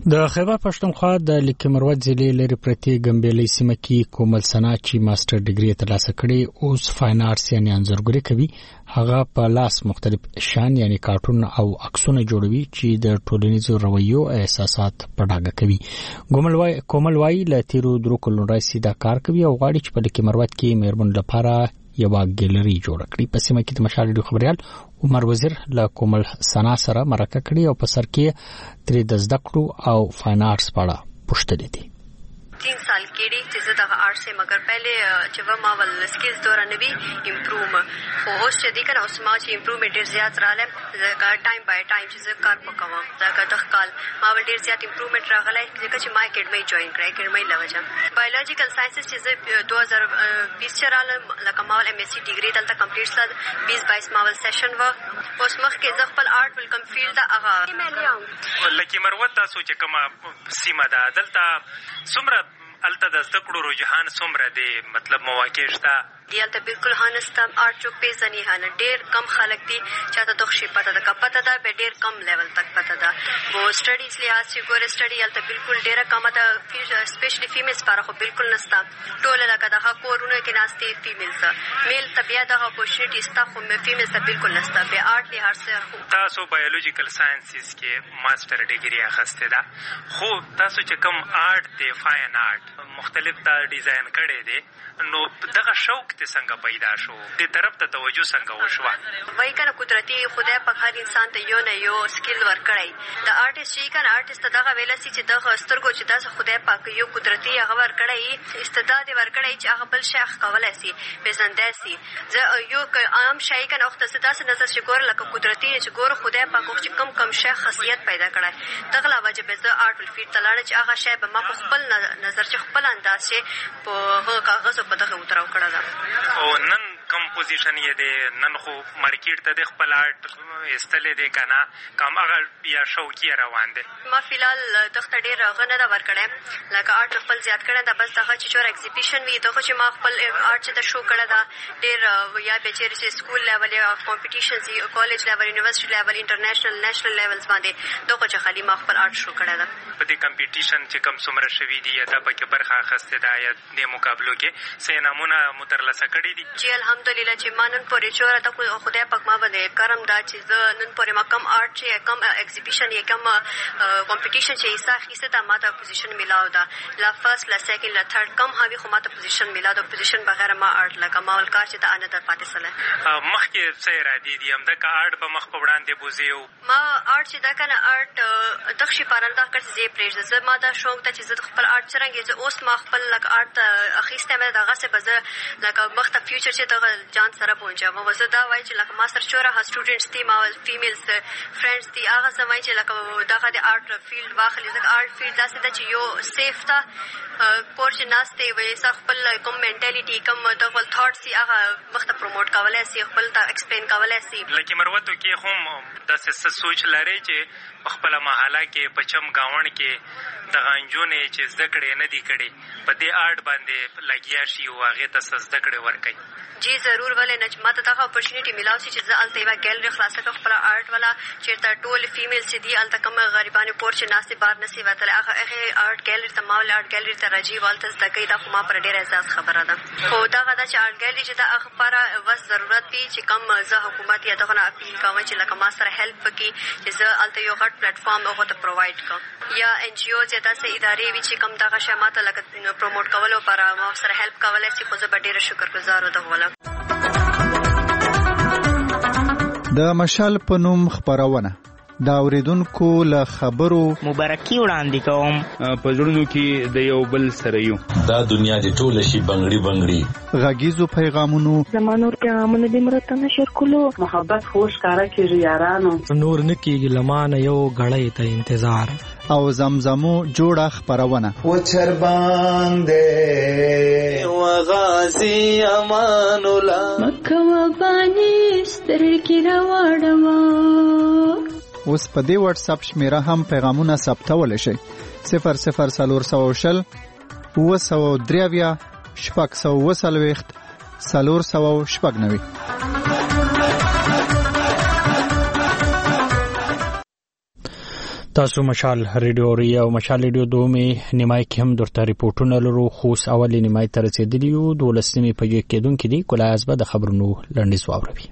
د خیبر پښتونخوا د لیک مروت ضلع لري پرتی ګمبېلې سیمه کې کومل سنا چې ماستر ډیګري ترلاسه کړي اوس فاین آرټس یعنی انځورګري کوي. هغه په لاس مختلف شان یعنی کارټون او عکسونه جوړوي چې د ټولنیزو رویو احساسات په ډاګه کوي. کومل وای کومل وای له تیرو درو کلونو راځي دا کار کوي او غواړي چې په لیک مروت کې مېرمن لپاره یو ګالري جوړ کړي. په سیمه کې د مشال ډیو خبريال عمر وزیر له کومل سنا سره مرکه کړي او په سر کې ترې د زده کړو او فاین آرټس په اړه پوښتنې دي. तीन साल के डी चीज़ दगा आर्ट से मगर पहले जब मावल स्किल्स दौरान भी इम्प्रूव हो होश चदी कर उस माच इम्प्रूवमेंट डेर ज़्यादा राले दगा टाइम बाय टाइम चीज़ कार पकावा दगा दखकाल मावल डेर ज़्यादा इम्प्रूवमेंट रागला जगह ची माय अकेडमी ज्वाइन करे अकेडमी लगा बायोलॉजिकल साइंसेस चीज़ दो हज़ार बीस चराल लगा मावल एमएससी डिग्री तल तक कंप्लीट साद बीस बाईस मावल सेशन व उस मख के जखपल आर्ट विल कम फील्ड दा आगा मैं ले आऊं लकी मरवत दा सोचे कमा सीमा दा दलता सुमरा الته د زده کړو رجحان څومره دی مطلب مواقع شته دیالته بالکل هانستم آرټ چوک پیژنې هانه ډېر کم خلک دي چې ته دغه شی پته ده که پته ده به ډېر کم لیول تک پته ده وو سټډیز لحاظ چې ګوره سټډي یالته بالکل ډېره کمه ده سپیشلی فیمیلز لپاره خو بالکل نشته ټوله لکه دغه کورونه کې ناستې فیمیلز میل ته بیا دغه اپورچونیټي شته خو فیمیلز ته بالکل نشته بیا آرټ لحاظ سره تاسو بایولوژیکل ساینسز کې ماستر ډیګري اخیستې ده خو تاسو چې کوم آرټ دی فاین آرټ مختلف تا ډیزاین کړی دی نو دغه شوق ته څنګه پیدا شو دې طرف ته توجه څنګه وشوه وای کنه قدرتي خدای په هر انسان ته یو نه یو سکیل ورکړی د آرټیست چې کنه آرټیست دغه ویل سي چې دغه سترګو چې داسه خدای پاک یو قدرتي هغه ورکړی استعداد ورکړی چې هغه بل شیخ کولای سي پیژندای سي زه یو عام شای کنه وخت څه داسه نظر چې ګور لکه قدرتي چې ګور خدای پاک چې کم کم شیخ خاصیت پیدا کړی دغه لا وجه به زه آرټ ول فیټ تلاړ چې هغه شی به ما په خپل نظر چې خپل انداز چې په هغه کاغذ په دغه وتراو کړه دا او نن کوم پوزیشن یې دی نن خو مارکیټ ته د خپل آرټ استلې دی کنه کوم هغه یا شوقي روان دی ما فلحال دغه ډېر غنه دا ورکړم لکه آرټ خپل زیات کړه دا بس دغه چې چور ایگزیبیشن وی دغه چې ما خپل آرټ چې د شو کړه دا ډېر یا به چې سکول لیول یا کمپټیشنز یا کالج لیول یونیورسيټي لیول انټرنیشنل نېشنل لیولز باندې دغه چې خالي ما خپل آرټ شو کړه دا په دې کمپټیشن چې کوم څومره شوي دي یا دا پکې برخه اخیستې ده یا د مقابلو کې څه نمونه مترلاسه کړي دي جی الحمدلله چې ما نن پورې چوره ته خدای پاک ما باندې کرم دا چې زه نن پورې ما کم آرټ چې کم ایگزیبیشن یا کم کمپټیشن چې ایسا اخیسته دا ما ته پوزیشن میلاو دا لا فرست لا سیکنډ لا تھرد کم هاوی خو ما ته پوزیشن میلاو دا پوزیشن بغیر ما آرټ لکه ما ول کار چې دا ان در پاتې سره مخکې څه را دي دي هم دا آرټ به مخ په وړاندې بوزیو ما آرټ چې دا کنه آرټ دغه شي پراندا کړ چې پرېږده زه ما دا شوق ته چې زه خپل آرټ څنګه زه اوس ما خپل لکه آرټ اخیسته مې دغه څه بزه لکه مخ ته فیوچر چې دغه جان سره پونچا ما وزه دا وای چې لکه ما سره چوره ها سټوډنټس دي ما فیمیلز فرندز دي هغه سمای چې لکه دغه د آرټ فیلډ واخلي ځکه آرټ فیلډ داسې ده چې یو سیف تا کورس ناشته وي سره خپل کوم منټالیټي کوم دغه تھاټس یې هغه مخ ته پروموټ کولای سي خپل ته ایکسپلین کولای سي لکه مروتو کې هم داسې سوچ لري چې خپل محله کې پچم گاون کې د غنجونې چې زده کړې نه دي کړې په دې آرټ باندې لګیا شي او هغې ته زده کړې ورکوي جی ضرور ولې نه چې ما ته دغه اپورچونیټي میلاو شي چې زه هلته یوه ګیلري خلاصه کړم خپله آرټ والا چېرته ټول فیمیل چې دي هلته کوم غریبانې کور چې ناستې بار نه سي وتلی هغه هغې آرټ ګیلري ته ما ولې آرټ ګیلري ته راځي او هلته زده کوي دا خو ما پر ډېر احساس خبره ده خو دغه ده چې آرټ ګیلري چې د هغه لپاره بس ضرورت وي چې کوم زه حکومت یا دغه نه اپیل کوم چې لکه ما سره هیلپ وکړي چې زه هلته یو غټ پلیټفارم هغو ته پرووایډ کړم یا ان جی اوز یا داسې ادارې وي چې کوم دغه شی ما ته لکه پروموټ کولو لپاره ما سره هیلپ کولی شي خو زه به ډېره شکرګزار دغه ولم د مشال په نوم خبرونه دا اوریدونکو له خبرو مبارکي وړاندې کوم په زړونو کې د یو بل سره یو دا دنیا دې ټوله شي بنګړي بنګړي غږیزو پیغامونو زمانور پیغامونه دې مرته نشر کولو محبت خوش کارا کېږي یارانو نور نه کېږي لمانه یو غړی ته انتظار او زمزمو جوړه خبرونه و چرباندې وغازي امان الله مکه وبانی سترګې راوړم اوس په دې واتس اپ شمیره هم پیغامونه ثبتول شي صفر صفر سلور سو شل و سو دریویا شپږ سو وسلويخت سلور سو شپږ نوي تاسو مشال ریډیو ری او مشال ریډیو دومې نیمای کې هم درته ریپورتونه لرو خو اولي نیمای تر رسیدلی یو دولسمې په کې کېدونکې دي کولای ازبه د خبرونو لنډیز واوروي.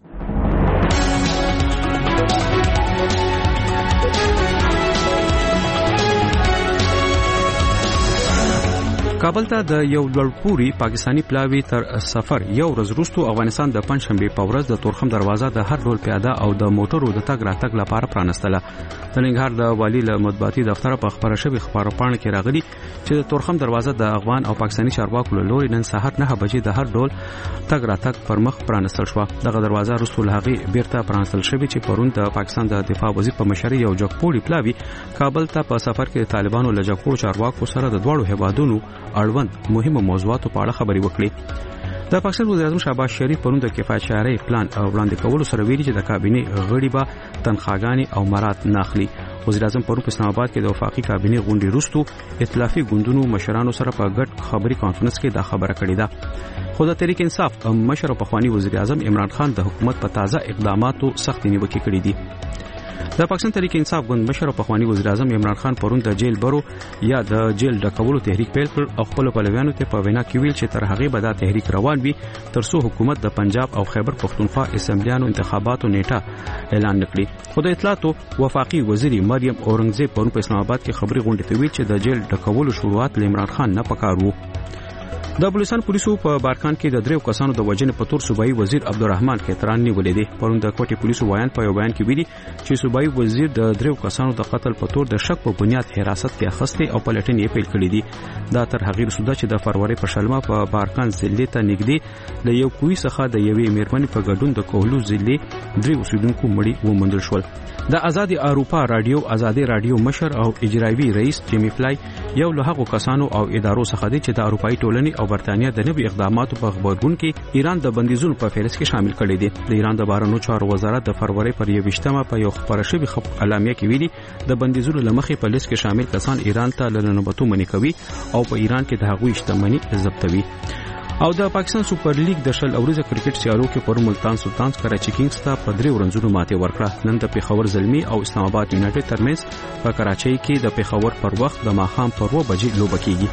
کابل ته د یو لړپوري پاکستانی پلاوی تر سفر یو ورځ وروسته افغانستان د پنځشنبه په ورځ د تورخم دروازه د هر ډول پیاده او د موټرو د تګ راتګ لپاره پرانستله. د ننګرهار د والی له مطبوعاتي دفتر په خبره شوی خبرپاڼه کې راغلي چې د تورخم دروازه د افغان او پاکستانی چارواکو له لوري نن سهار نه بجې د هر ډول تګ راتګ پر مخ پرانستل شو. دغه دروازه وروسته له هغه بیرته پرانستل شوی چې پرون د پاکستان د دفاع وزیر په مشرۍ یو جګپوړي پلاوی کابل ته په سفر کې طالبانو له جګپوړو چارواکو سره د دوړو هیوادونو اړوند مهمه موضوعاتو په اړه خبرې وکړي. د پاکستان وزیر اعظم شهباز شریف پرون د کفایت شهري پلان وړاندې کولو سره ویلي چې د کابینې غړي به تنخواګانې او مراد ناخلي. وزیر اعظم پرون په اسلام آباد کې د وفاقي کابینې غونډې وروسته ائتلافي ګوندونو مشرانو سره په ګډ خبري کانفرنس کې دا خبره کړې ده. خو د تحریک انصاف مشر او پخوانی وزیر اعظم عمران خان د حکومت په تازه اقداماتو سخت نیوکې کړې دي. د پاکستان تحریک انصاف ګوند مشر او پخوانی وزیر اعظم عمران خان پرون د جیل برو یا د جیل ډکولو تحریک پیل کړ او خپل پلویانو ته په وینا کې ویل چې تر هغه به دا تحریک روان وي ترڅو حکومت د پنجاب او خیبر پختونخوا اسمبلیانو انتخاباتو نیټه اعلان نکړي. خو د اطلاعاتو وفاقي وزیر مریم اورنګزیب پرون په اسلام آباد کې خبري غونډه ته ویل چې د جیل ډکولو شروعات عمران خان نه پکارو. د بلوچستان پولیسو په بارکان کې د دریو کسانو د وژنې په تور صوبایي وزیر عبدالرحمن کتران نیولې دي. پرون د کوټي پولیسو وایان په یو بیان کې ویلي چې صوبایي وزیر د دریو کسانو د قتل په تور د شک په بنیاد حراست کې اخیسته او پلټنې یې پیل کړې دي. دا تر هغه وروسته چې د فروری په شلمه په بارکان ضلع ته نږدې له یو کوی څخه د یوې میرمنې په ګډون د کوهلو ضلع درې اوسیدونکو مړي وموندل شول. د آزادي اروپا رادیو آزادي رادیو مشر او اجرایي رئیس جیمی فلای یو له هغو کسانو او ادارو څخه دی چې د اروپאי ټولنې او برتانیا د نوي اقداماتو په خبرګون کې ایران د بندیزونو په فهرست کې شامل کړي دي. د ایران د بهرنیو چارو وزارت د فروری پر یوویشتمه په یو خبره شوی اعلامیه کې ویلي د بندیزونو لمخې په لیست کې شامل کسان ایران ته لننوبتو منې کوي او په ایران کې د هغوی شتمنۍ ضبطوي. او د پاکستان سوپر لیګ د شل اوريزه کرکټ سیالو کې پر ملتان سلطانز کراچي کینګز ته په درې ورنځونو ماتې ورکړه. نن د پیښور زلمی او اسلام آباد یونایټډ ترمنځ په کراچي کې د پیښور پر وخت د ماښام پر و بجې لوبه کیږي.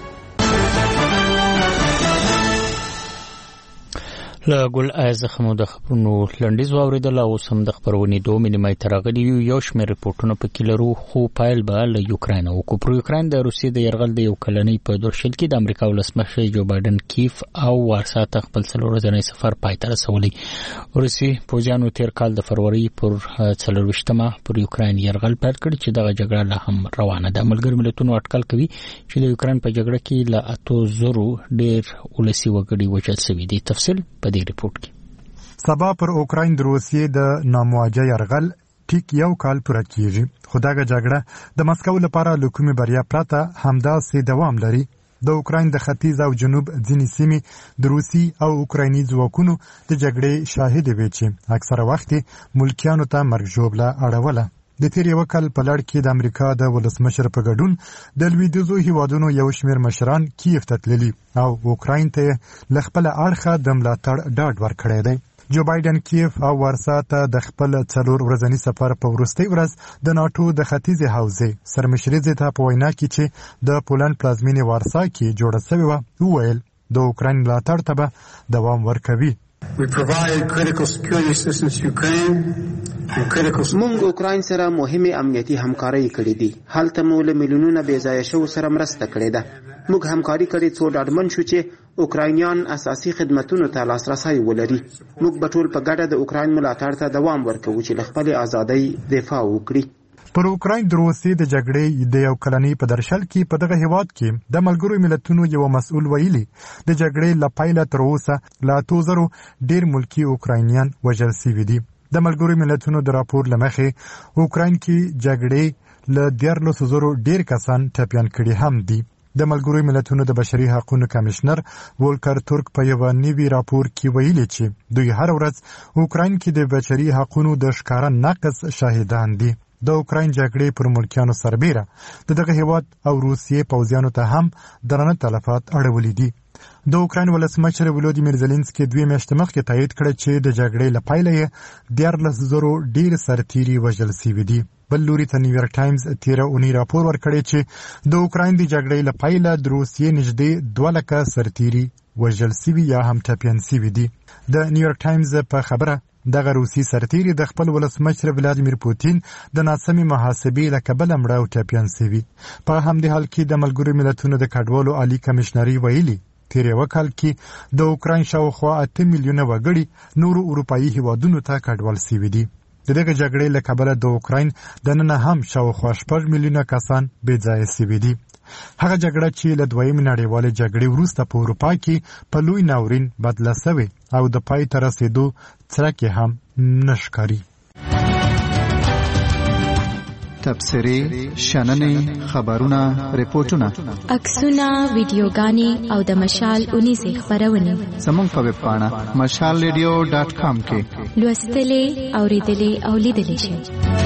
له ګل ازخمو د خبرونو لنډیز واوریدل او سم د خبرونې دوه مینمای ترغلی یو شمېر رپورټونه په کې لرو خو پایل به له یوکرين او کو پر یوکرين د روسیې د يرغل د یو کلنۍ په درشل کې د امریکا ولسمشر جو بایدن کیف او وارسا ته خپل څلور ورځې سفر پای ته رسولي. روسي پوځیانو تیر کال د فروری پر څلورويشتمه پر یوکرين يرغل پیل کړ چې دغه جګړه لا هم روانه ده. ملګری ملتونو اټکل کوي چې د یوکرين په جګړه کې لا اتو زرو ډېر ولسی وګړي وژل شوي دي. تفصیل په دې ریپورت کې. سبا پر اوکراین د روسیې د نامواجه يرغل ټیک یو کال پوره کیږي. خو دغه جګړه د مسکو لپاره له کومې بریا پرته همدا سي دوام لري. د اوکراین د ختیځ او جنوب ځینې سیمې د روسي او اوکرایني ځواکونو د جګړې شاهد وي چې اکثره وخت ملکیانو ته مرګ ژوبله اړوله. د تیر یو کال په لړ کې د امریکا د ولسمشر په ګډون د لویدیځو هیوادونو یو شمېر مشران کیف ته تللي او اوکراین ته ل خپل اړخه د ملاتړ ډاډ ورکړی دی. جو بایدن کیف او وارسا ته د خپل څلور ورځنی سفر په وروستۍ ورځ د ناتو د ختیځې حوزې سرمشري ته په وینا کې چې د پولند پلازمینې وارسا کې جوړه شوې وه وویل د اوکراین ملاتړ ته به دوام ورکوي. We provide critical security assistance to Ukraine and critical موږ اوکراین سره مهمه امنیتي همکاري کړې دي. هلته مو له میلیونونو بې ځایه شو سره مرسته کړې ده. موږ همکاري کړې څو ډاډمن شو چې اوکراینیان اساسي خدماتو ته لاسرسي ولري. موږ په ټول په ګډه د اوکراین ملاتړ ته دوام ورکوو چې له خپل ازادۍ دفاع وکړي. پر اوکراین د روسیې د جګړې د یو کلنۍ په درشل کې په دغه هیواد کې د ملګرو ملتونو یو مسؤل ویلي د جګړې لپاره تر اوسه لا توزرو ډیر ملکی اوکراینیان وژل شوي دي. د ملګرو ملتونو د راپور لمخې اوکراین کې جګړې له دیارلسو زرو ډیر کسان ټپیان کړي هم دي. د ملګرو ملتونو د بشري حقوقو کمشنر وولکر تورک په یو نوي راپور کې ویلي چې دوی هر ورځ اوکراین کې د بشري حقوقو د ښکارا نقض شاهدان دي. د اوکراین جګړې پر ملکیانو سربېره د دغه هیواد او روسیې پوځیانو ته هم درنه تلفات اړولې دي. د اوکراین ولسمشر ولودیمیر زيلنسکي دوی میاشتې مخکې تایید کړ چې د جګړې لپاره یې دیارلس زرو ډیر سرتیري وژل شوي دي. بل لوري ته نیویارک ټایمز تیره اونۍ راپور ورکړی چې د اوکراین د جګړې لپاره د روسیې نږدې دوه لکه سرتیري وژل شوي یا هم ټپیان شوي دي. د نیویارک ټایمز په خبره دغه روسي سرتیري د خپل ولسمشر ولادیمیر پوتین د ناسمې محاسبې له کبله مړه او ټپیان شوي. په همدې حال کې د ملګرو ملتونو د کډوالو عالی کمشنري ویلي تیر یو کال کې د اوکراین شاوخوا اته میلیونه وګړي نورو اروپایي هیوادونو ته کډوال شوي دي. د دغه جګړې له کبله د اوکراین دننه هم شاوخوا شپږ میلیونه کسان بې ځایه شوي دي. هغه جګړه چې له دویمې نړیوالې جګړې وروسته په اروپا کې په لوی ناورین بدله شوې او د پای ته رسېدو څرک یې هم نه ښکاري. تبصرې، شننې، خبرونه، ریپورتونه، عکسونه، ویډیوګانې او د مشال اونیزې خپرونې زموږ په ویب پاڼه مشال ریډیو ډاټ کام کې لوستلې، اورېدلې او لیدلې شئ.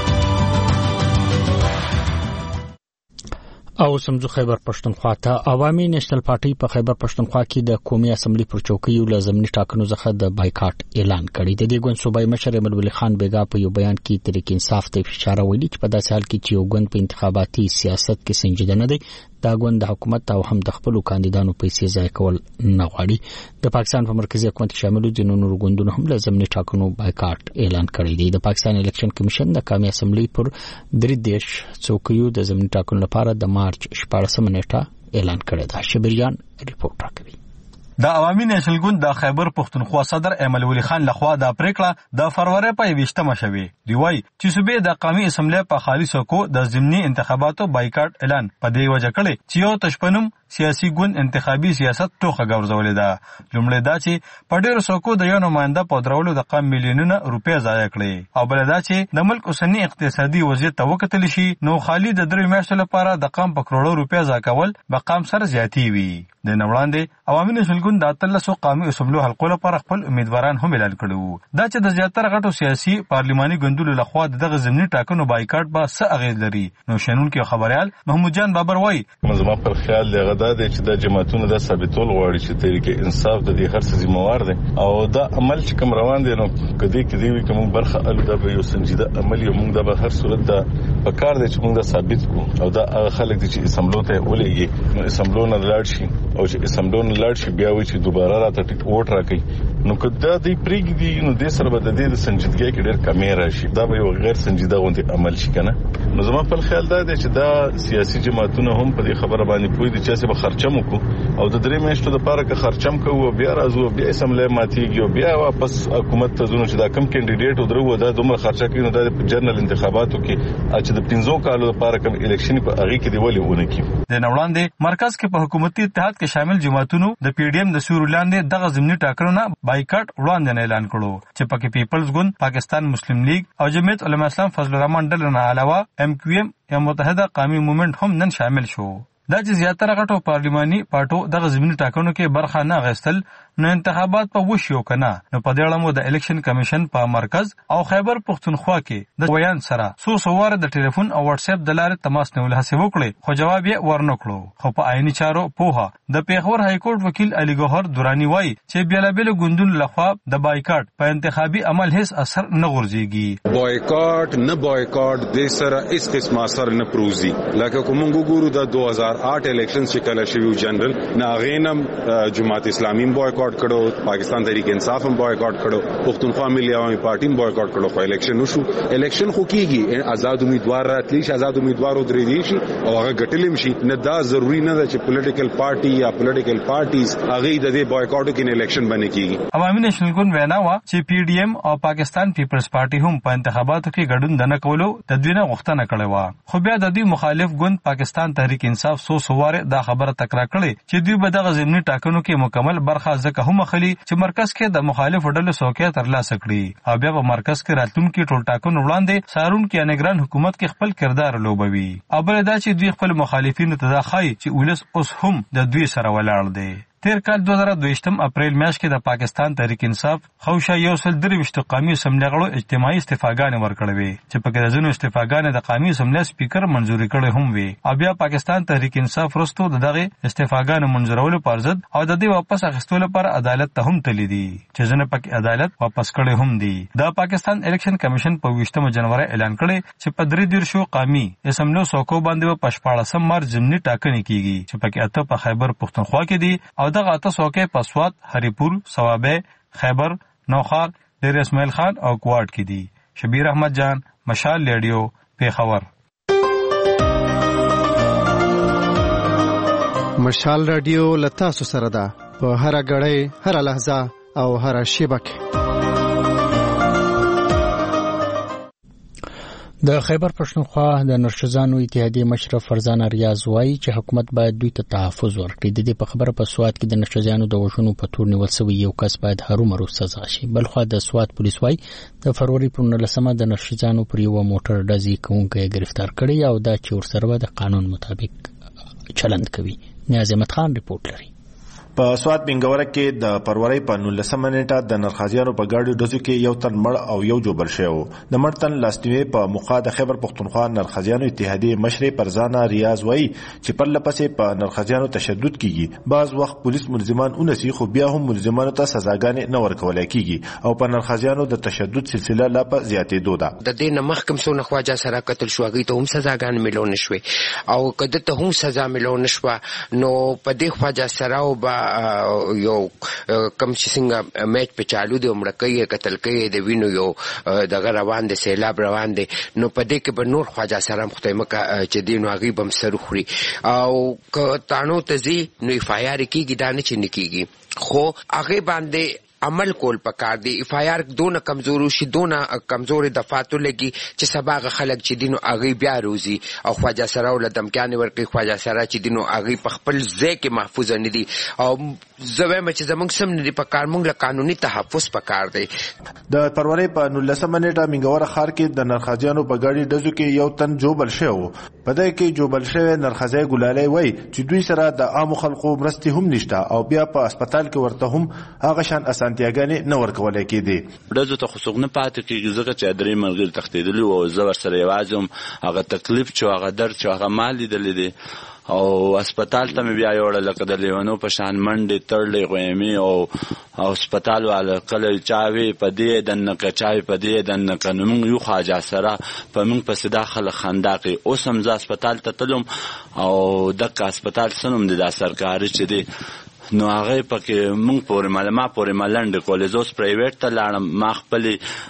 او سمزو خیبر پښتونخوا ته عوامي نېشنل پارټي په خیبر پښتونخوا کې د قومي اسمبلی پر چوکیو لازمي ټاکنو څخه د بایکاټ اعلان کړی. د دې ګوند صوبایي مشر احمد ولی خان بیګا په یو بیان کې تحریک انصاف ته اشاره وکړه چې په داسې حال کې چې یو ګوند په انتخاباتي سیاست کې سنجیده نه دی، دا ګوند د حکومت او هم د خپل کاندیدانو پیسې ضایع کول نه غواړي. د پاکستان په مرکزی حکومت شامل دي نور ګوندونو هم لازمي ټاکنو بایکاټ اعلان کړی دی. د پاکستان الیکشن کمیشن د قومي اسمبلی پر درې دیش چوکیو د زمینی ټاکنو لپاره د مارچ شپاړسمه نیټه اعلان کړی دی. شبریان ریپورت راکوي. د عوامي نېشنل ګوند د خیبر پښتونخوا صدر احمد ولی خان لخوا د پریکړه د فروری په یوشتمه شوې. دی وايي چې صوبې د قومي اسمبلی په خالي سکو د ضمني انتخاباتو بایکاټ اعلان په دی وجه کړي چې یو تشپنم سیاسي ګوند انتخابي سیاست ټوخه ګرځولې ده. لومړی دا چې په ډیرو سکو د یو نماینده په درولو د قام میلیونونه روپیا ضایع کړي او بل دا چې د ملک اوسنی اقتصادي وضعیت ته وکتل شي نو خالي د درې میاشتو لپاره د قام په کروڑو روپیا ضایع کول به قام سره زیاتی وي. د نوړاندې عوامي نېشنل ګوند د اتلسو قومي اسمبلو حلقو لپاره خپل امیدواران هم اعلان کړي. دا چې د زیاتره غټو سیاسي پارلماني ګوندونو لخوا دغه ضمني ټاکنو بایکاټ به څه اغیز لري نو شنونکو خبريال محمود جان بابر وایي زما پر خیال دی غدا دی چې د جماعتونو د ثابتول غواړي چې تحریک انصاف د دې هر څه ذمہوار دی او دا عمل چې کوم روان دی نو کدی کدی وي کوم برخه ال د یو سنجیده عمل یو موږ د هر صورت د پکار دی چې موږ د ثابت کو او دا خلک دي چې اسمبلو ته ولېږي نو اسمبلو نه لاړ شي او چې اسمبلو نه لاړ شي بیا وي چې دوباره راته ټیک ووټ راکړي نو کدا دی پریګ دی نو د سره بد د سنجیدګۍ کې ډېر کمی راشي دا به یو غیر سنجیده غونډه عمل شي کنه. نو زما په خیال دا دی چې دا سیاسي جماعتونه هم په دې خبره باندې پوي دي چې څه به خرچم وکړو او د درې میاشتو لپاره که خرچم کوو بیا راځو بیا اسمبلی ماتيږي او بیا واپس حکومت ته ځو چې دا کم کینډیډیټ ودرو دا دومره خرچه کوي نو د جنرال انتخاباتو کې چې د پنځو کالو لپاره کوم الیکشن په هغه کې دی ولې ونه کی. د نوړاندې مرکز کې په حکومتي اتحاد کې شامل جماعتونو د پی ډی ایم د سور لاندې دغه ضمني ټاکنو بایکاټ وړاندې اعلان کړو چې پکې پیپلز ګوند، پاکستان مسلم لیگ او جمعیت علماء اسلام فضل الرحمن ډلې نه علاوه ایم کیو ایم یا متحده قومي موومېنټ هم نن شامل شو. دا چې زیاتره غټو پارلماني پارټو دغه ضمني ټاکنو کې برخه نه غوښتل نو انتخابات په وشو کنه نو په دې اړه مو د الیکشن کمیشن په مرکز او خیبر پښتونخوا کې د ویان سره سو سوار د ټلیفون او واتس اپ د لارې تماس نیول هڅه وکړي خو جواب یې ورنکړو. خو په عیني چارو پوها د پیښور های کورټ وکیل علي ګوهر دورانی وایي چې بیلابل ګوندونو لخوا د بایکاټ په انتخابي عمل هیڅ اثر نه غورځيږي. بایکاټ نه بایکاټ د سره هیڅ قسم اثر نه پروزي لکه کوم ګورو د دوه هزار آठ الیکشن چې کله شوی جنرال ناغینم جماعت اسلامي بایکاټ کړو، پاکستان تحریک انصاف هم بایکاټ کړو، پښتونخوا ملي عوامي پارټي هم بایکاټ کړو. خو الیکشن نشو. الیکشن خو کیږي آزاد امیدوار راتلی شي، آزاد امیدوار درې دي شي او هغه ګټلم شي نه. دا ضروری نه ده چې پولیټیکل پارټي یا پولیټیکل پارټیز هغه د دې بایکاټو کې الیکشن باندې کیږي. عوامي نېشنل ګوند وینا وا چې پی ډی ایم او پاکستان پیپلز پارټي هم په انتخاباتو کې ګډون نه کولو د دوی نه غوښتنه کړې و. خو بیا د دوی مخالف ګوند پاکستان تحریک انصاف سو سواره دا خبره تکرار کړې چې دوی به دغه ضمني ټاکنو کې مکمل برخه ځکه هم خلی چې مرکز کې د مخالف ډلو څوکۍ ترلاسه کړي او بیا په مرکز کې راتلونکي ټول ټاکنو وړاندې سارون کې انګران حکومت کې خپل کردار لوبوي. او بل دا چې دوی خپل مخالفینو ته دا خای چې ولس اوس هم د دوی سره ولاړ دي. تیر کال دوه زره دویشتم اپریل میاشت کې د پاکستان تحریک انصاف خوشا یو سل درویشت قومي اسمبلی غړو اجتماعي استعفاګانې ورکړې وې چې په کې د ځینو استعفاګانې د قومي اسمبلی سپیکر منزوري کړې هم وې. او بیا پاکستان تحریک انصاف وروسته د دغه استعفاګانو منزورولو پر ضد او د دې واپس اخیستلو لپاره عدالت ته هم تللی دي چې ځنه پک عدالت واپس کړي هم دي. د پاکستان الیکشن کمیشن په ویشتمه جنوري اعلان کړی چې په درې دیرشو قومي اسمبلی څوکو باندې په شپاړسم مارچ ضمني ټاکنې کیږي چې پکې اته په خیبر پښتونخوا کې دي او دغه اته څوکې په سوات، هریپور، صوابه، خیبر، نوخار، ډیر اسماعیل خان او کوټ کې دي. شبیر احمد جان، مشال ریډیو، پیښور. مشال رادیو لتا سره ده په هر غړې، هر لحظه او هر شیبه کې. د خیبر پښتونخوا د نرشزانو اتحادیې مشر فرزانه ریاض وایي چې حکومت باید دوی ته تحفظ ورکړي. د دې په خبره په سوات کې د نرشزانو د وژنو په تور نیول شوی یو کس باید هرومرو سزا شي. بلخوا د سوات پولیس وایي د فروری په نولسمه د نرشزانو پر یو موټر ډزې کوونکی گرفتار کړی او دا چې ورسره د قانون مطابق چلند کوي. نیاز احمد خان ریپورت لري. په سوات بنګوره کې د پرورۍ په نولسمه نیټه د نرخازیانو په ګاډي ډزو کې یو تن مړ او یو جوبل شوی و. د مړ تن لاستنوي په موقع د خیبر پښتونخوا نرخازیانو اتحادیې مشر فرزانه ریاض وایي چې پر لپسې په نرخازیانو تشدد کیږي. بعض وخت پولیس ملزمان اونسي خو بیا هم ملزمانو ته سزاګانې نه ورکول کیږي او په نرخازیانو د تشدد سلسله لا په زیاتېدو ده. د دې نه مخکم سونه خواجه سره قتل شو، هغه ته هم سزاګانې ملو نشوي او کده ته هم سزا ملو نشو. نو په دې خواجه سره او با یو کم چې څنګه میچ په چالو دی عمر کوي قتل کوي د وینو یو دغه روان دي سیلاب روان دي. نو په دې کې به نور خواجه سره مختمه چې دین واغي بم سر خوري او تانو تزي نو فایار کیږي دانه چې نکیږي خو هغه باندې عمل کول پکار دی. اف آی آر دونه کمزور شي، دونه کمزور دفاتو لګي چې سباغه خلک چې دینو اغي بیا روزي او خواجه سره ول دمکان ورکي خواجه سره چې دینو اغي په خپل ځای کې محفوظ نه دي او زوی مچ زمنګ سم نه دي پکار مونږ له قانوني تحفظ پکار دی. د پروري په نولسمه نیټه منګوره خار کې د نرخازیانو په ګاډي ډزو کې یو تن جوبل شوی. په دې کې جوبل شوی نرخازی ګلالي وای چې دوی سره د عام خلکو مرستي هم نشته او بیا په هسپتال کې ورته هم هغه شان اسانتیاګانې نه ورکول کېدي. ډزو ته خصوص نه پاتې کېږي ځکه چې درې ملګري تختیدلی او زه ورسره یوازم هغه تکلیف چې هغه درد چې هغه مال لیدلی دی او هسپتال ته مې بیا یوړل لکه د لیونو په شان منډې تړلې غویمې او او هسپتال والا کله چاوي په دې دنه چاوي په دې دنه قانون یو خواجه سره په موږ په داخله خنداقي اوس هم ځ هسپتال ته تلم او دغه هسپتال سنوم د سرکاري چې دی نو هغه پکې مونږ پورې معلومات پورې ملنډ کولې زوس پرایویټ ته لاړم ما خپل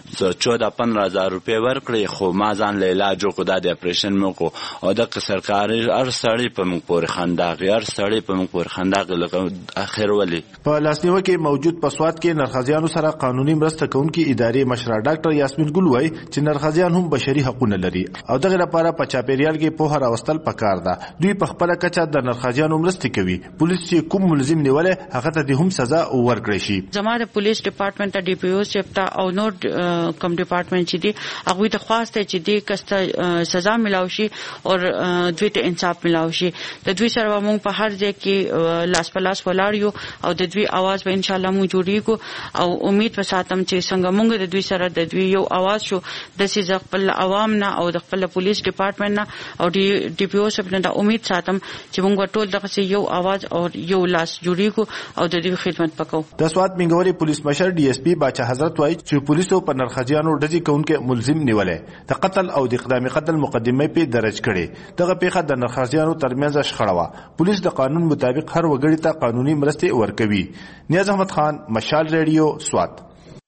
چودہ پندرہ هزار روپے ورکړې خو ما ځان له علاج کو د اپریشن مو کو او د سرکاري هر سړی په مونږ پورې خنداغي هر سړی په مونږ پورې خنداغي لکه اخر ولي. په لاسنیوه کې موجود په سواد کې نرخازیانو سره قانوني مرسته کوونکي ادارې مشره ډاکټر یاسمین ګل وای چې نرخازیان هم بشري حقوقونه لري او دغه لپاره په چاپیریال کې په هر اوستل پکار ده. دوی په خپل کچه د نرخازیانو مرسته کوي. پولیس چې کوم ملزم نیولې هغه ته هم سزا ورکړي شي. زموږ د پولیس ډپارټمنټ ته ډي پی او چپتا او نور کم ډپارټمنټ چې دي هغه ته خواسته چې دې کسته سزا ملاوي شي او دوی ته انصاف ملاوي شي. د دوی سره موږ په هر ځای کې لاس په لاس ولاړ یو او د دوی आवाज به ان شاء الله موږ جوړیږو او امید وساتم چې څنګه موږ د دوی سره د دوی یو आवाज شو د سې خپل عوام نه او د خپل پولیس ډپارټمنټ نه او ډي پی او سره د امید ساتم چې موږ ټول دغه یو आवाज او یو لاس جوړیږو او د دې خدمت وکاو. د سوات منګوري پولیس مشر ډي اس پی باچا حضرت وایي چې پولیسو په نرخازیانو ډزې کوونکې ملزم نیولې د قتل او د اقدام قتل مقدمه په درج کړي. دغه پیښه د نرخازیانو ترمنځ شخړه وه. پولیس د قانون مطابق هر وګړي ته قانوني مرستې ورکوي. نیاز احمد خان، مشال ریډیو، سوات.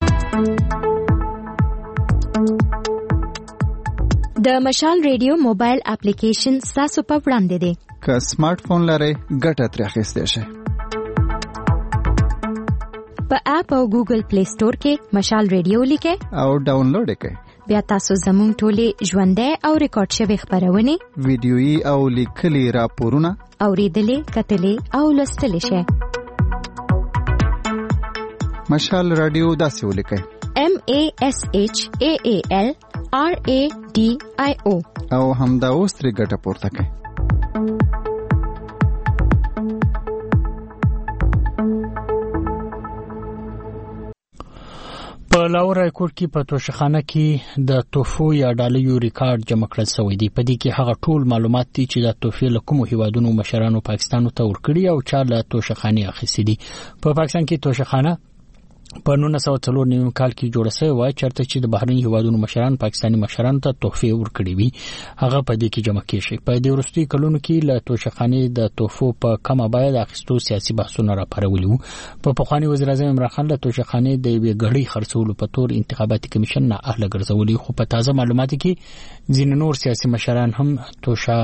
د مشال ریډیو موبایل اپلیکیشن تاسو په وړاندې دی. که سمارټ فون لرئ ګټه ترې اخیستی شئ. په اپ او ګوګل پلی سٹور کې مشال ریډیو لیکئ او ډاونلوډ کړئ. بیا تاسو زموږ ټولې ژوندۍ او ریکارډ شوی خبرونه ویډیويي او لیکلي راپورونه اوریدلې کتلې او لوستلې شئ. مشال رادیو داسې ولیکئ M A S H A A L R A D I O او همدا اوس ترې ګټه پورته کړئ. په لاهور هایکورټ کې په توشخانه کې د توفو یا ډالیو ریکارډ جمع کړل شوی دی. په دې کې هغه ټول معلومات دي چې د توفې له کومو هیوادونو مشرانو پاکستان ته ورکړي او چا له توشخانه اخیستي دي. په پاکستان کې توشخانه په نولس سوه څلور نوي کال کې جوړه شوې وای چرته چې د بهرني هیوادونو مشران پاکستاني مشرانو ته تحفې ورکړي وي هغه په دې کې جمع کیږي. په دې وروستي کلونو کې له توشخانه د توفو په کمه باید اخیستو سیاسي بحثونه راپارولي وو. په پخوانی وزیر اعظم عمران خان له توشخانه د یوې غړي خرڅولو په تور انتخاباتي کمیشن نه اهله ګرځولي، خو په تازه معلوماتو کې ځینې نور سیاسي مشران هم توشا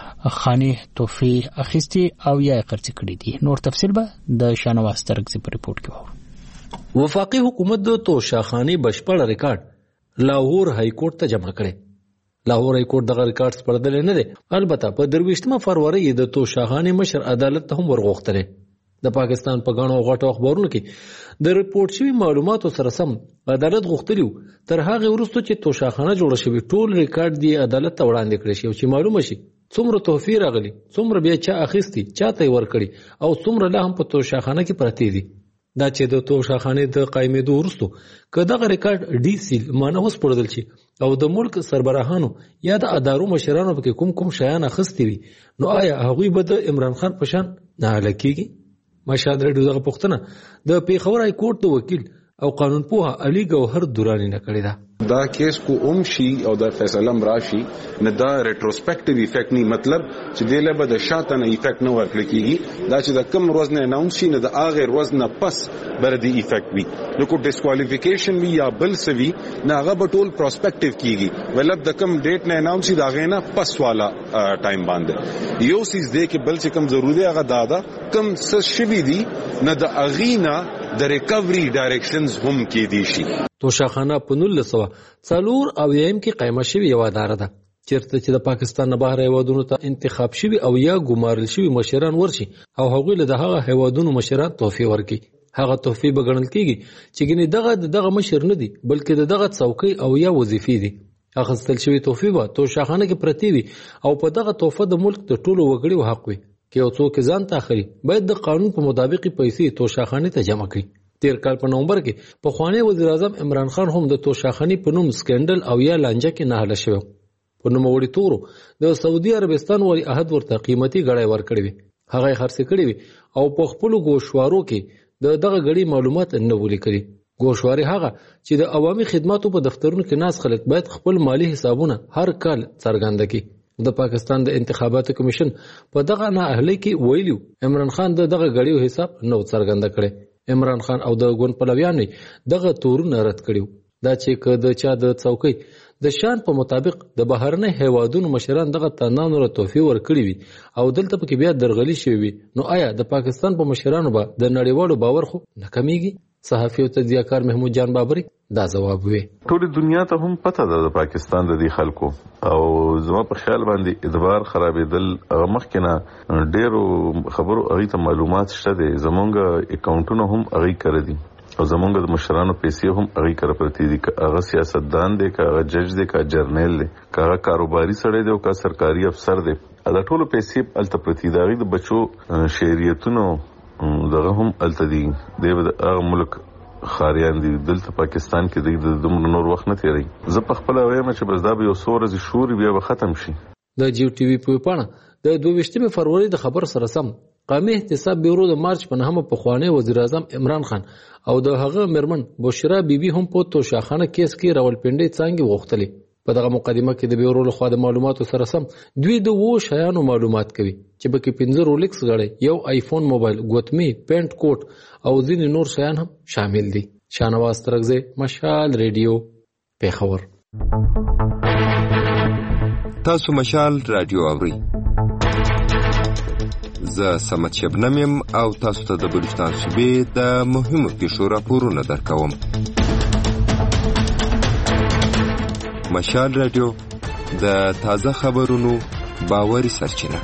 خانه توفې اخیستي او یا خرڅ کړي دي. نور تفصیل به د شانواز ترغزي په ریپورت کې وو. وفاقي حکومت د توشاخانه بشپړ ریکارډ لاهور های کورټ ته جمع کړي. لاهور های کورټ دغه ریکارډ سپړدل نه دي، البته په درويشتمه فروری د توشاخانه مشر عدالت ته هم ورغوښتل. د پاکستان په غاڼو غټو اخبارونو کې د ریپورت شوی معلوماتو سره سم عدالت غوښتلیو تر هغه وروسته چې توشاخانه جوړه شوی ټول ریکارډ دی عدالت ته وړاندې کړی شي چې معلومه شي څومره تحفې راغلي، څومره بیا چا اخیستي، چاته ورکړي او څومره لا هم په توشاخانه کې پراته دي. دا چې د توشاخانه د قائمېدو وروسته که دغه ریکارډ ډي سیل معنی وسپړدل شي او د ملک سربراهانو یا د ادارو مشرانو په کوم کوم شیان اخیستي وي نو آیا هغوی به د عمران خان په شان نه هلکېږي؟ مشهد رډیو دغه پوښتنه د پیښور های کورټ د وکیل او قانون پوها علي ګوهر دورانی نه کړی ده. دا کیس کو اوم شي او د فیصله راشي نه دا ریټروسپیکټیو افیکټ نه مطلب چې د لبه د شاته نه افیکټ نه ورکړي کیږي، دا چې د کم روز نه اناونس شي نه د اغه روز نه پس بر دی افیکټ وي نو کو ډیسکوالیفیکیشن وی یا بل سوي نه هغه به ټول پروسپیکټیو کیږي ولب د کم ډیټ نه اناونس دا غې نه پس والا ټایم باندې یو سیس دی کې بل چې کم ضروري هغه دادا کم څه شوي دي نه د اغینا د ریکوري ډایرکشنز هم کې دي شي. توشاخانه په نولس سوه څلور اویایم کې قائمه شوې یوه اداره ده چیرته چې د پاکستان نه بهر هیوادونو ته انتخاب شوي او یا ګمارل شوي مشران ورشي او هغوی له دغه هیوادونو مشران تحفې ورکړي. هغه تحفې به ګڼل کېږي چې ګنې دغه دغه مشر نه دي بلکې د دغه څوکۍ او یا وظیفې دي. اخیستل شوي تحفې به توشاخانه کې پرتې وي او په دغه تحفه د ملک د ټولو وګړو حق وي که یو څوک ځان ته اخلي باید د قانون په مطابق پیسې توشاخانه ته جمع کړي. تیر کال په نومبر کې پخوانی وزیر اعظم عمران خان هم د توشاخانه په نوم سکندل او یا لانجه کې نه حل شوی. په نوموړي تورو د سعودي عربستان ولی عہد ورته قیمتي غړی ورکړی وي، هغه خرڅ کړی وي او په خپل ګوشوارو کې د دغه غړي معلومات نه ولي کړی. ګوشواري هغه چې د عوامي خدماتو په دفترونو کې ناس خلک باید خپل مالی حسابونه هر کال څرګند کړي. د پاکستان د انتخاباتو کمیشن په دغه نه اهلي کې ویلو عمران خان د دغه غړیو حساب نو څرګند کړي. عمران خان او د ګوند پلویان دغه تورونه رد کړیو. دا چې که د چا د څوکۍ د شان په مطابق د بهرنۍ هیوادونو مشران دغه تنانو له تحفې ورکړي وي او دلته پکې بیا درغلي شوي وي نو آیا د پاکستان په مشرانو به د نړیوالو باور خو نه کمیږي؟ صحافي او تجزیه‌کار محمود جان بابري دا جواب وی. ټول دنیا ته هم پته ده د پاکستان د دې خلکو او زما په خیال باندې ادبار خرابېدل هغه مخکنه ډېرو خبرو هغې ته معلومات شته دي، زمونږ اکاونټونه هم هغې کړی دي او زمونږ د مشرانو پیسې هم هغې کړه پرتې دي، که هغه سیاستدان دی، که هغه جج دی، که جرنیل دی، که هغه کاروباري سړی دی او که سرکاري افسر دی، دا ټولو پیسې هلته پرتې دي. هغې د بچو شعریتونو دغه هم هلته دي، دی به د هغه ملک خاریان دي، دلته پاکستان کې دی د دومره نور وخت نه تیری. زه په خپله وایم چې بس دا به یو څو ورځې شوري بیا به ختم شي. د جیو ټي وي په پاڼه د دوه فروری د خبر سره سم قومي احتساب بیورو د مارچ په نهمه پخوانی وزیر اعظم عمران خان او د هغه مرمن بشرا بیبي هم په توشاخانه کیس کې راولپنډي څنګه وغوښتلې. په دغه مقدمه کې د بیورو لخوا د معلوماتو سره سم دوی د وو شیانو معلومات کوي چې پکې پنځه رولکس غړي، یو آیفون موبایل، ګوتمی، پینټ کوټ او ځینې نور شیان هم شامل دي. شانواز ترغزی، مشال ریډیو، پیښور. تاسو مشال رادیو اورئ. زه سمت شبنم یم او تاسو ته د بلوچستان صوبې د مهمو پیښو راپورونه درکوم. مشال رادیو د تازه خبرونو باوري سرچینه.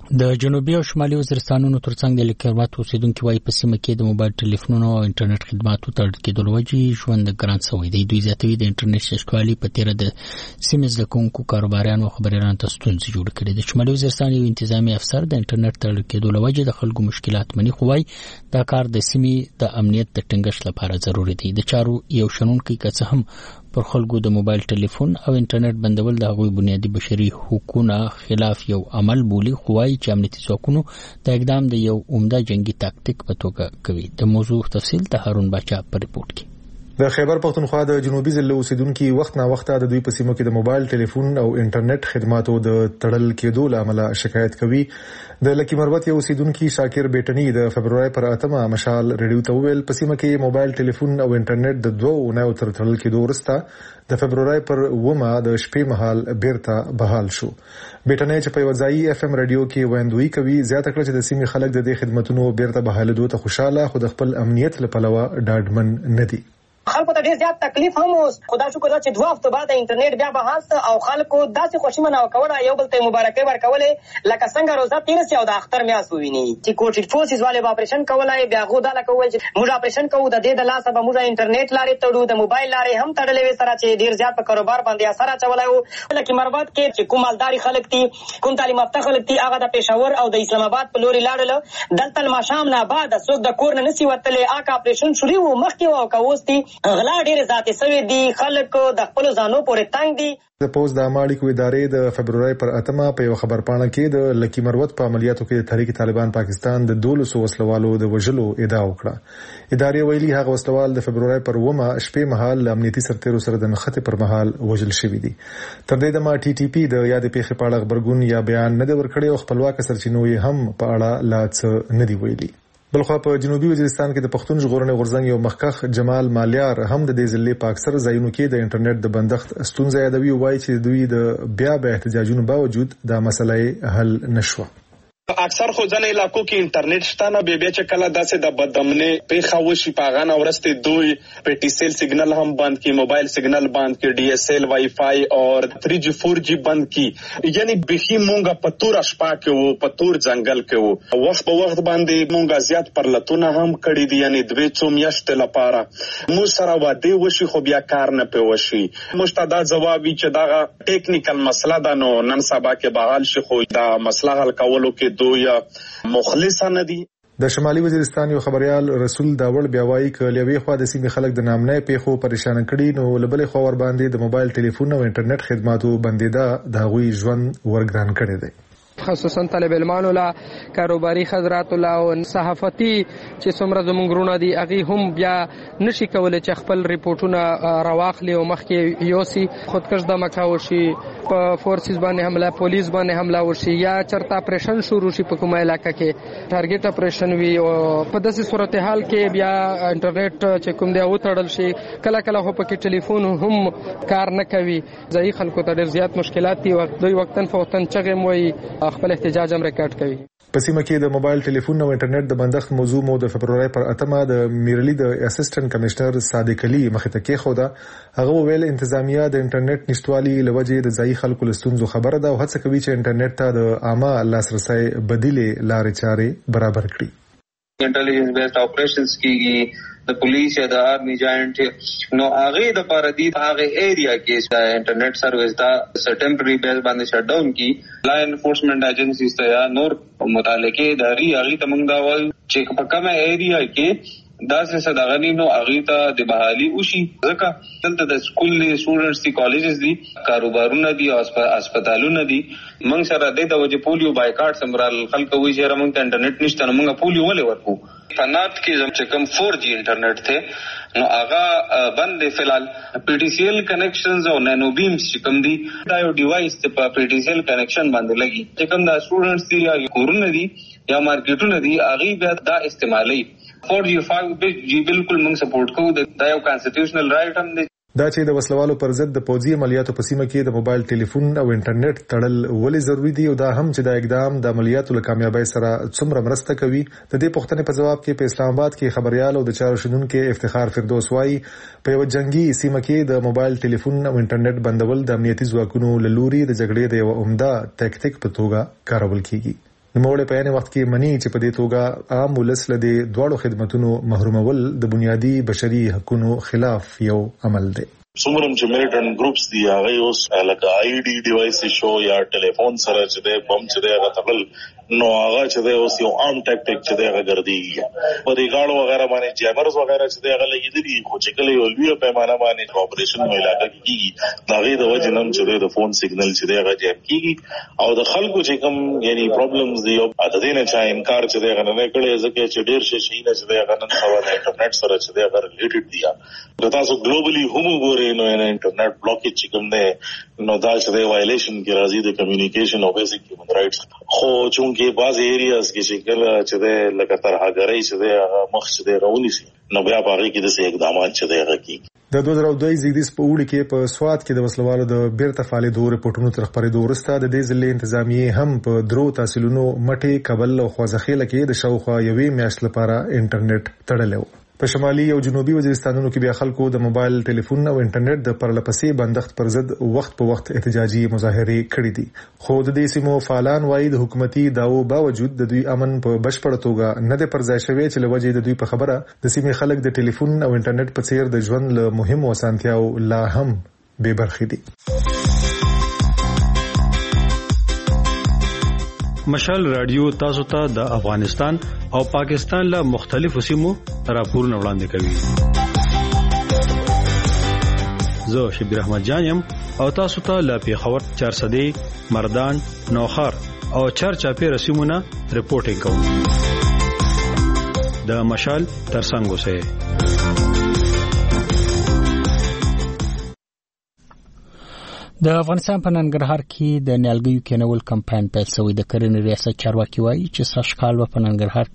د جنوبي او شمالي وزیرستانونو ترڅنګ د لیکرمات اوسیدونکو وايي په سیمه کې د موبایل ټلیفونونو او انټرنیټ خدماتو تړل کېدل وجې ژوند ګران شوی دی. دوی زیاتوي د انټرنیټ شتوالي په تیره د سیمې زدهکوونکو کاروباریانو او خبریالانو ته ستونزې جوړې کړې دي. شمالي وزیرستان یو انتظامی افسر د انټرنیټ تړل کېدل وجې د خلکو مشکلات مني، خو وايي دا کار د سیمې د امنیت د ټینګښت لپاره ضروري دی. د چارو یو شنونکی که څه هم پر خلکو د موبایل ټلیفون او انټرنیټ بندول د هغوی بنیادی بشري حقوقو خلاف یو عمل بولي، خو وايي چې امنیتي ځواکونو د اقدام د یو عمده جنگي تاکتیک په توګه کوي. د موضوع تفصیل د هارون باچا په ریپورت کې. د خیبر پختونخوا د جنوبي ضلع اوسیدونکو وخت نا وخت د دوی په سیمو کې د موبایل ټلیفون او انټرنیټ خدماتو د تړل کېدو لامل شکایت کوي. د لکی مربت یو اوسیدونکو شاکر بیٹنی د فبرवरी پر اتمه مشال ریډیو ته ویل په سیمه کې موبایل ټلیفون او انټرنیټ د دوه نه تر تړل کېدو وروسته د فبرवरी پر ومه د شپې مهال بیرته بحال شو. بیٹنی چې په وځای اف ام رادیو کې ویندوي کوي زیاته کړه چې د سیمې خلک د دې خدماتونو بیرته بحالېدو ته خوشاله، خو د خپل امنیت لپاره ډاډمن نه دي. خلکو ته ډیر زیات تکلیف هم اوس خدا شکر چې دوه هفته بعد انټرنیټ بیا بحال او خلکو داسې خوشمنه وکړه یو بل ته مبارکي ورکولې لکه څنګه روزه تیر سي او د اختر میاس وویني چې کوټ فورسز والے اپریشن کولای بیا غو دا لکه وایي چې موږ اپریشن کوو د دې د لاسه به موږ انټرنیټ لارې تړو، د موبایل لارې هم تړلې وي سره چې ډیر زیات په کاروبار باندې اثر اچولای وو. لکه مربات کې چې کوم مالداري خلک دي کوم تعلیم یافته خلک دي هغه د پېښور او د اسلام آباد په لوري لاړل دلته ماشام نه بعد څوک د کور نه نسی وتلې اکا اپریشن شروع و مخکې او کوستي غلا ډیر ذاتي سوي دي خلک د خپل ځانو پورې تنگ دي. د پوز د امالیکو ادارې د فبرवरी پر اتمه په یو خبر پاڼه کې د لکی مروت په عملیاتو کې تحریک طالبان پاکستان د دولسو وسلوالو د وژلو ادعا وکړه. ادارې ویلي هغه وسلوال د فبرवरी پر ومه شپې مهال امنیتي سرتیرو سره د نښتې پر مهال وژل شوی دي. تر دې دمه ټي ټي پی د یاد پیښې په اړه خبرګون یا بیان نه دی ورکړی او خپلواک سرچینو یې هم په اړه لا څه نه دی ویلي. بلخو په جنوبي وزیرستان کې د پښتون ژغورنې غورځنګ یو مخکخ جمال مالیار هم د دې ضلع په اکثر ځایونو کې د انټرنیټ د بندښت ستونزې یادوي او وایي چې دوی د بیا به احتجاجونو باوجود دا مسله حل نشوه. اکثر خو ځنې علاقو کې انټرنیټ شته نه به چې کله داسې د بدامنې پیښه وشي پاغان اورسته دوی په ټي سیل سیګنل هم بند کی، موبایل سیګنل بند کی، ډي اس ایل وائی فائی اور تھری جی فور جی بند کی، یعنی بخي مونږه په تور شپه کې وو په تور ځنګل کې وو وخت په وخت باندې مونږه زیات پرلتونه هم کړی دي، یعنی دوی څو میاشتې لپاره مو سره واده وشي خو بیا کار نه پوي. مستدا جواب چې دا ټیکنیکل مسله ده نو نن سبا کې بحال شي خو دا مسله حل کولو کې دوی مخلصانه دي. د شمالي وزیرستان یو خبريال رسول داوړ بیا وایي ک لوي خو د سیمې خلک د نامنې پیښو پریشان کړي نو لبلې خو ور باندې د موبایل ټلیفون او انټرنیټ خدماتو بندیدا د غوي ژوند ورګران کړي دي. خصوصا طالب علمانو لا کاروباري حضرات لا او صحافتي چې څومره زمونږ رونه دي هغه هم بیا نشي کولای چې خپل ریپورتونه راواخلي او مخکې یوسي خودکش د مکاو شي په فورسز باندې حمله پولیس باندې حمله وشي یا چرته اپریشن شروع شي په کومه علاقه کې ټارګټ اپریشن وی او په داسې صورتحال کې بیا انټرنیټ چې کوم دی او تړل شي کله کله خو پکې ټلیفون هم کار نه کوي ځای خلکو ته ډیر زیات مشکلات دي وخت دوی وختن فوتن چغه موي خپل احتجاج هم ریکارډ کوي. په سیمه کې د موبایل ټلیفون او انټرنیټ د بندښت موضوع مو د فبرवरी پر اتمه د میرلی د اسسټنټ کمشنر صادق علي مخې ته کې خوده هغه ویل انتظامیه د انټرنیټ نشټوالي لوجه د ځای خلکو لستونزو خبره ده او هڅه کوي چې انټرنیټ ته د عامه لاسرسي بدیله لارې چارې برابر کړي. انټيليجنس بیسډ اپریشنز کیږي د پولیس یا د آرمي جاینټ نو هغه د پاره دی هغه ایریا کې د انټرنیټ سروس دا ټمپرری بیس باندې شټ ډاون کی لا انفورسمنت ایجنسیز ته یا نور متعلقه اداري هغه تمنګ دا وایي چې په کومه ایریا کې دا څه صداغنی نو هغه ته د بحالي وشي ځکه دلته د سکول سټوډنټس دي کالجز دي کاروبارونه دي او هسپتالونه دي موږ سره د وجه پولیو بایکاټ سمرال خلک وایي چې موږ ته انټرنیټ نشته نو موږ پولیو ولې ورکو. فنات کې زم چې کوم فور جی انټرنیټ ته نو هغه بند فلال پی ټی سی ایل کنیکشنز او نانو بیمز چې کوم دي دا یو ډیوایس ته په پی ټی سی ایل کنیکشن باندې لګي چې کوم دا سټوډنټس دي یا کورونه دي یا مارکیټونه دي هغه بیا دا استعمالي فور جی فایو جی بالکل موږ سپورټ کوو دا یو کانسټیټیوشنل رائټ هم دی. دا چې د وسلوالو پر ضد د پوځي عملیاتو په سیمه کې د موبایل ټلیفون او انټرنیټ تړل ولې ضروری دی او دا هم چې د اقدام د عملیاتو له کامیابی سره څومره مرسته کوي د دې پوښتنې په جواب کې په اسلام آباد کې خبريال او د چارو شنونکو افتخار فردوس وايي په یو جنگي سیمه کې د موبایل ټلیفون او انټرنیټ بندول د امنیتي ځواکونو له لوري د جګړې د یو عمده تکتیک په توګه کارول کیږي. نوموړی په عین وخت کې مني چې په دې توګه عام ولس له دې دواړو خدماتونو محرومول د بنیادی بشري حقوقو خلاف یو عمل دی. څومره چې میلیټنټ ګروپس دي هغه اوس لکه آی ډي ډیوایس شو یا ټلیفون سره چې د بم چې د غتبل نو هغه چې د اوس یو عام ټیکټیک چې د غردي په دې غاړو وغیرہ باندې جیمرز وغیرہ چې د غلې دي خو چې کله یو لوی پیمانه باندې اپریشن مو علاقه کیږي دا غي د وجه نن چې د فون سیګنل چې د غ جیم کیږي او د خلکو چې کوم یعنی پرابلمز دی او د دې نه چا انکار چې د غنه کړي ځکه چې ډیر شي شي نه چې د غنن سوا د انټرنیټ سره چې د غ ریلیټډ دی دا تاسو ګلوبلی هم وګورئ نو انټرنیټ بلاکیج چې کوم دی نو دا چې د وایلیشن کې راځي د کمیونیکیشن او بیسیک هیومن رائټس خو چونکه بعض ایریاز کې چې کله چې د لکه ترهګرۍ چې د مخ چې د غونی سي نو بیا باغې کې د سې اقدامات چې د غکی د دوه زره دوه زیږدیز په وړي کې په سواد کې د وسلوالو د بیرته فعالیدو رپورټونو تر خبرېدو وروسته د دې ځلې انتظامیه هم په درو تحصیلونو مټي کابل او خوځخېل کې د شاوخوا یوې میاشت لپاره انټرنیټ تړلو. په شمالي او جنوبي وزیرستانونو کې بیا خلکو د موبایل ټلیفون او انټرنیټ د پرلپسې بندښت پر ضد وخت په وخت احتجاجي مظاهرې کړې دي. خو د دې سیمو فعالان وايي د حکومتي داو باوجود د دوی امن په بشپړ توګه نه دی پرځای شوی چې لوجه د دوی په خبره د سیمې خلک د ټلیفون او انټرنیټ په څیر د ژوند له مهمو اسانتیاو لا هم بې برخې دي. مشال رادیو تاسو ته د افغانستان او پاکستان له مختلفو سیمو راپورونه وړاندې کوي. زه شبیر احمد جانم او تاسو ته له پیښور چارسدی مردان نوخار او چارچاپی رسیمونه رپورټینګ کوم. د مشال ترڅنګ اوسئ. د افغانستان په ننګرهار کې د نیالګیو کېنول کمپاین پیل شوی. د کرنې ریاست چارواکي وایي چې سږ کال په ننګرهار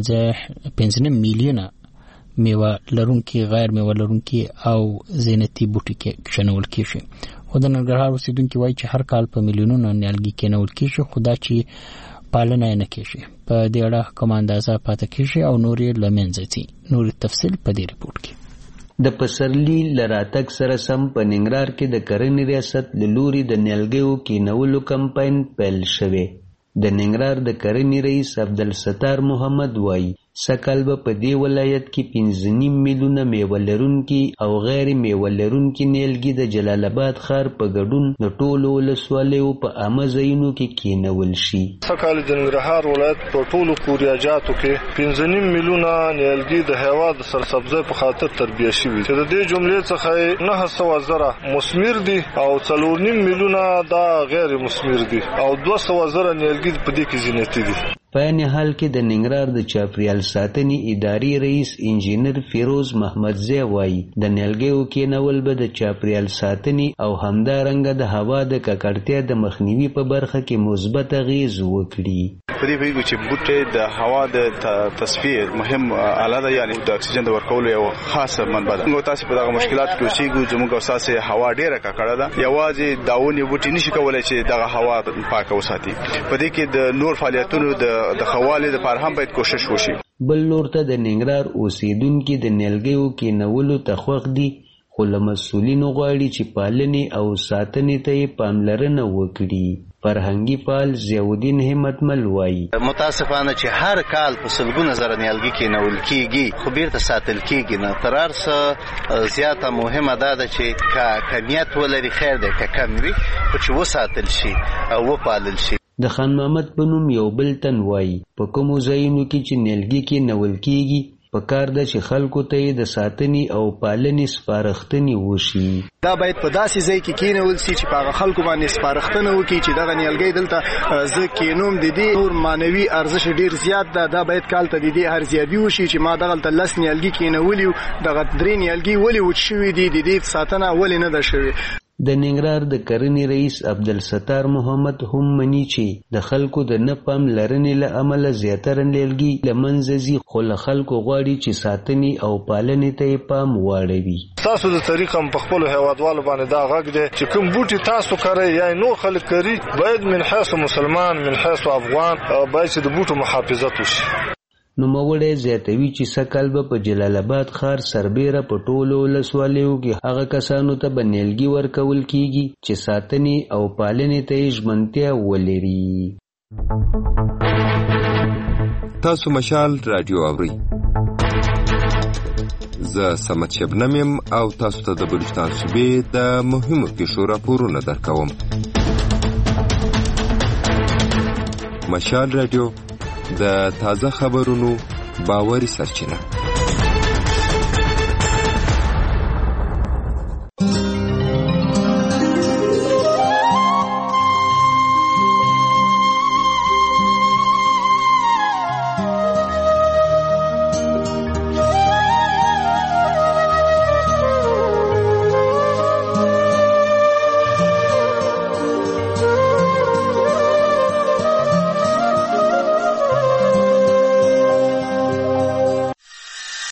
کې پنځه میلیونه میوه لرونکي غیر میوه لرونکي او زینتي بوټي کېنول کیږي. خو د ننګرهار اوسیدونکي وایي چې هر کال په میلیونونو نیالګي کېنول کیږي خو دا چې پالنه نه کیږي. په دې اړه کوم اندازه پاتې کیږي او نور یې لمنځه ځي. نور تفصیل په دې ریپورت کې. د پسرلی لراتک سره سم په ننګرهار کې د کرنې ریاست له لوري د نیالګیو کېنولو کمپاین پیل شوی. د ننګرهار د کرنې رئیس عبدالستار محمد وایي سکل به په دې ولایت کې پنځه نیم میلیونه میوه لرونکي او غیر میوه لرونکي نیالګي د جلال آباد ښار په ګډون د ټولو ولسوالیو په عامه ځایونو کې کېنول شي. سکل د ننګرهار ولایت په ټولو کوریاجاتو کې پنځه نیم میلیونه نیالګي د هیواد سرسبزۍ په خاطر تربیه شوي چې د دې جملې څخه نه سوه زره مثمر دي او څلور نیم میلیونه دا غیر مثمر دي او دوه سوه زره نیالګي په دې کې زینتي دي. په عین حال کې د ننګرهار د چاپریال ساتنې ادارې رئیس انجینر فیروز محمدزی وایي د نیالګیو کېنول به د چاپریال ساتنې او همدارنګه د هوا د ککړتیا د مخنیوي په برخه کې مثبت اغیز وکړي. په دې ویګو چې بوټي د هوا د تصفیه مهم آله ده یعنی د اکسیجن د ورکولو یو خاصه منبع ده. موږ تاسو په دغه مشکلات کې اوسېږو زموږ اساسه هوا ډیره ککړه ده. یوازې داونی بوټي نشي کولای چې دغه هوا پاکه وساتي. په دې کې د نور فعالیتونو د د خوالې لپاره هم باید کوشش وشي. بل لور ته د ننګرهار اوسیدونکو د نیالګیو کېنولو ته خوښ دي خو له مسؤلینو غواړي چې پالنې او ساتنې ته یې پاملرنه وکړي. فرهنګي فعال ضیاءالدین همتمل وایي متاسفانه چې هر کال په سلګونه زره نیالګي کېنول کیږي خو بیرته ساتل کیږي نه. تر هر څه زیاته مهمه ده چې کمیت ولري خیر دی که کم وي خو چې وساتل شي او وپالل شي. د خان محمد په نوم یو بل تن وایي په کومو ځایونو کې چې نیالګي کېنول کیږي په کار ده چې خلکو ته یې د ساتنې او پالنې سپارښتنې وشي. دا باید په داسې ځای کې کېنول شي چې په هغه خلکو باندې سپارښتنه وکړي چې دغه نیالګی دلته زه کېنوم د دې نور معنوي ارزښت ډېر زیات ده. دا باید کال ته د دې ارزیابي وشي چې ما دغلته لس نیالګي کېنولي دغه درې نیالګي ولې وچ شوي دي د دې ساتنه ولې نه ده شوې. د ننګرهار د کرنې رئیس عبدالستار محمد هم مني چې د خلکو د نه پاملرنې له امله زیاتره نیالګي له منځه ځي خو له خلکو غواړي چې ساتنې او پالنې ته یې پام واړوي. تاسو د طریقه په خپلو هیوادوالو باندې دا غږ دی چې کوم بوټي تاسو کرئ یا نور خلک کري باید من حیث مسلمان من حیث افغان باید چې د بوټو محافظت وشي. نوموړی زیاتوي چې سږ به په جلال آباد ښار سربیره په ټولو ولسوالیو کې هغه کسانو ته به نیالګي ورکول کیږي چې ساتنې او پالنې ته یې ژمنتیا ولري. تاسو مشال رادیو اورئ. زه سمت شبنم یم او تاسو ته د بلوچستان صوبې د مهمو پیښو راپورونه درکوم. مشال رادیو د تازه خبرونو باوري سرچینه.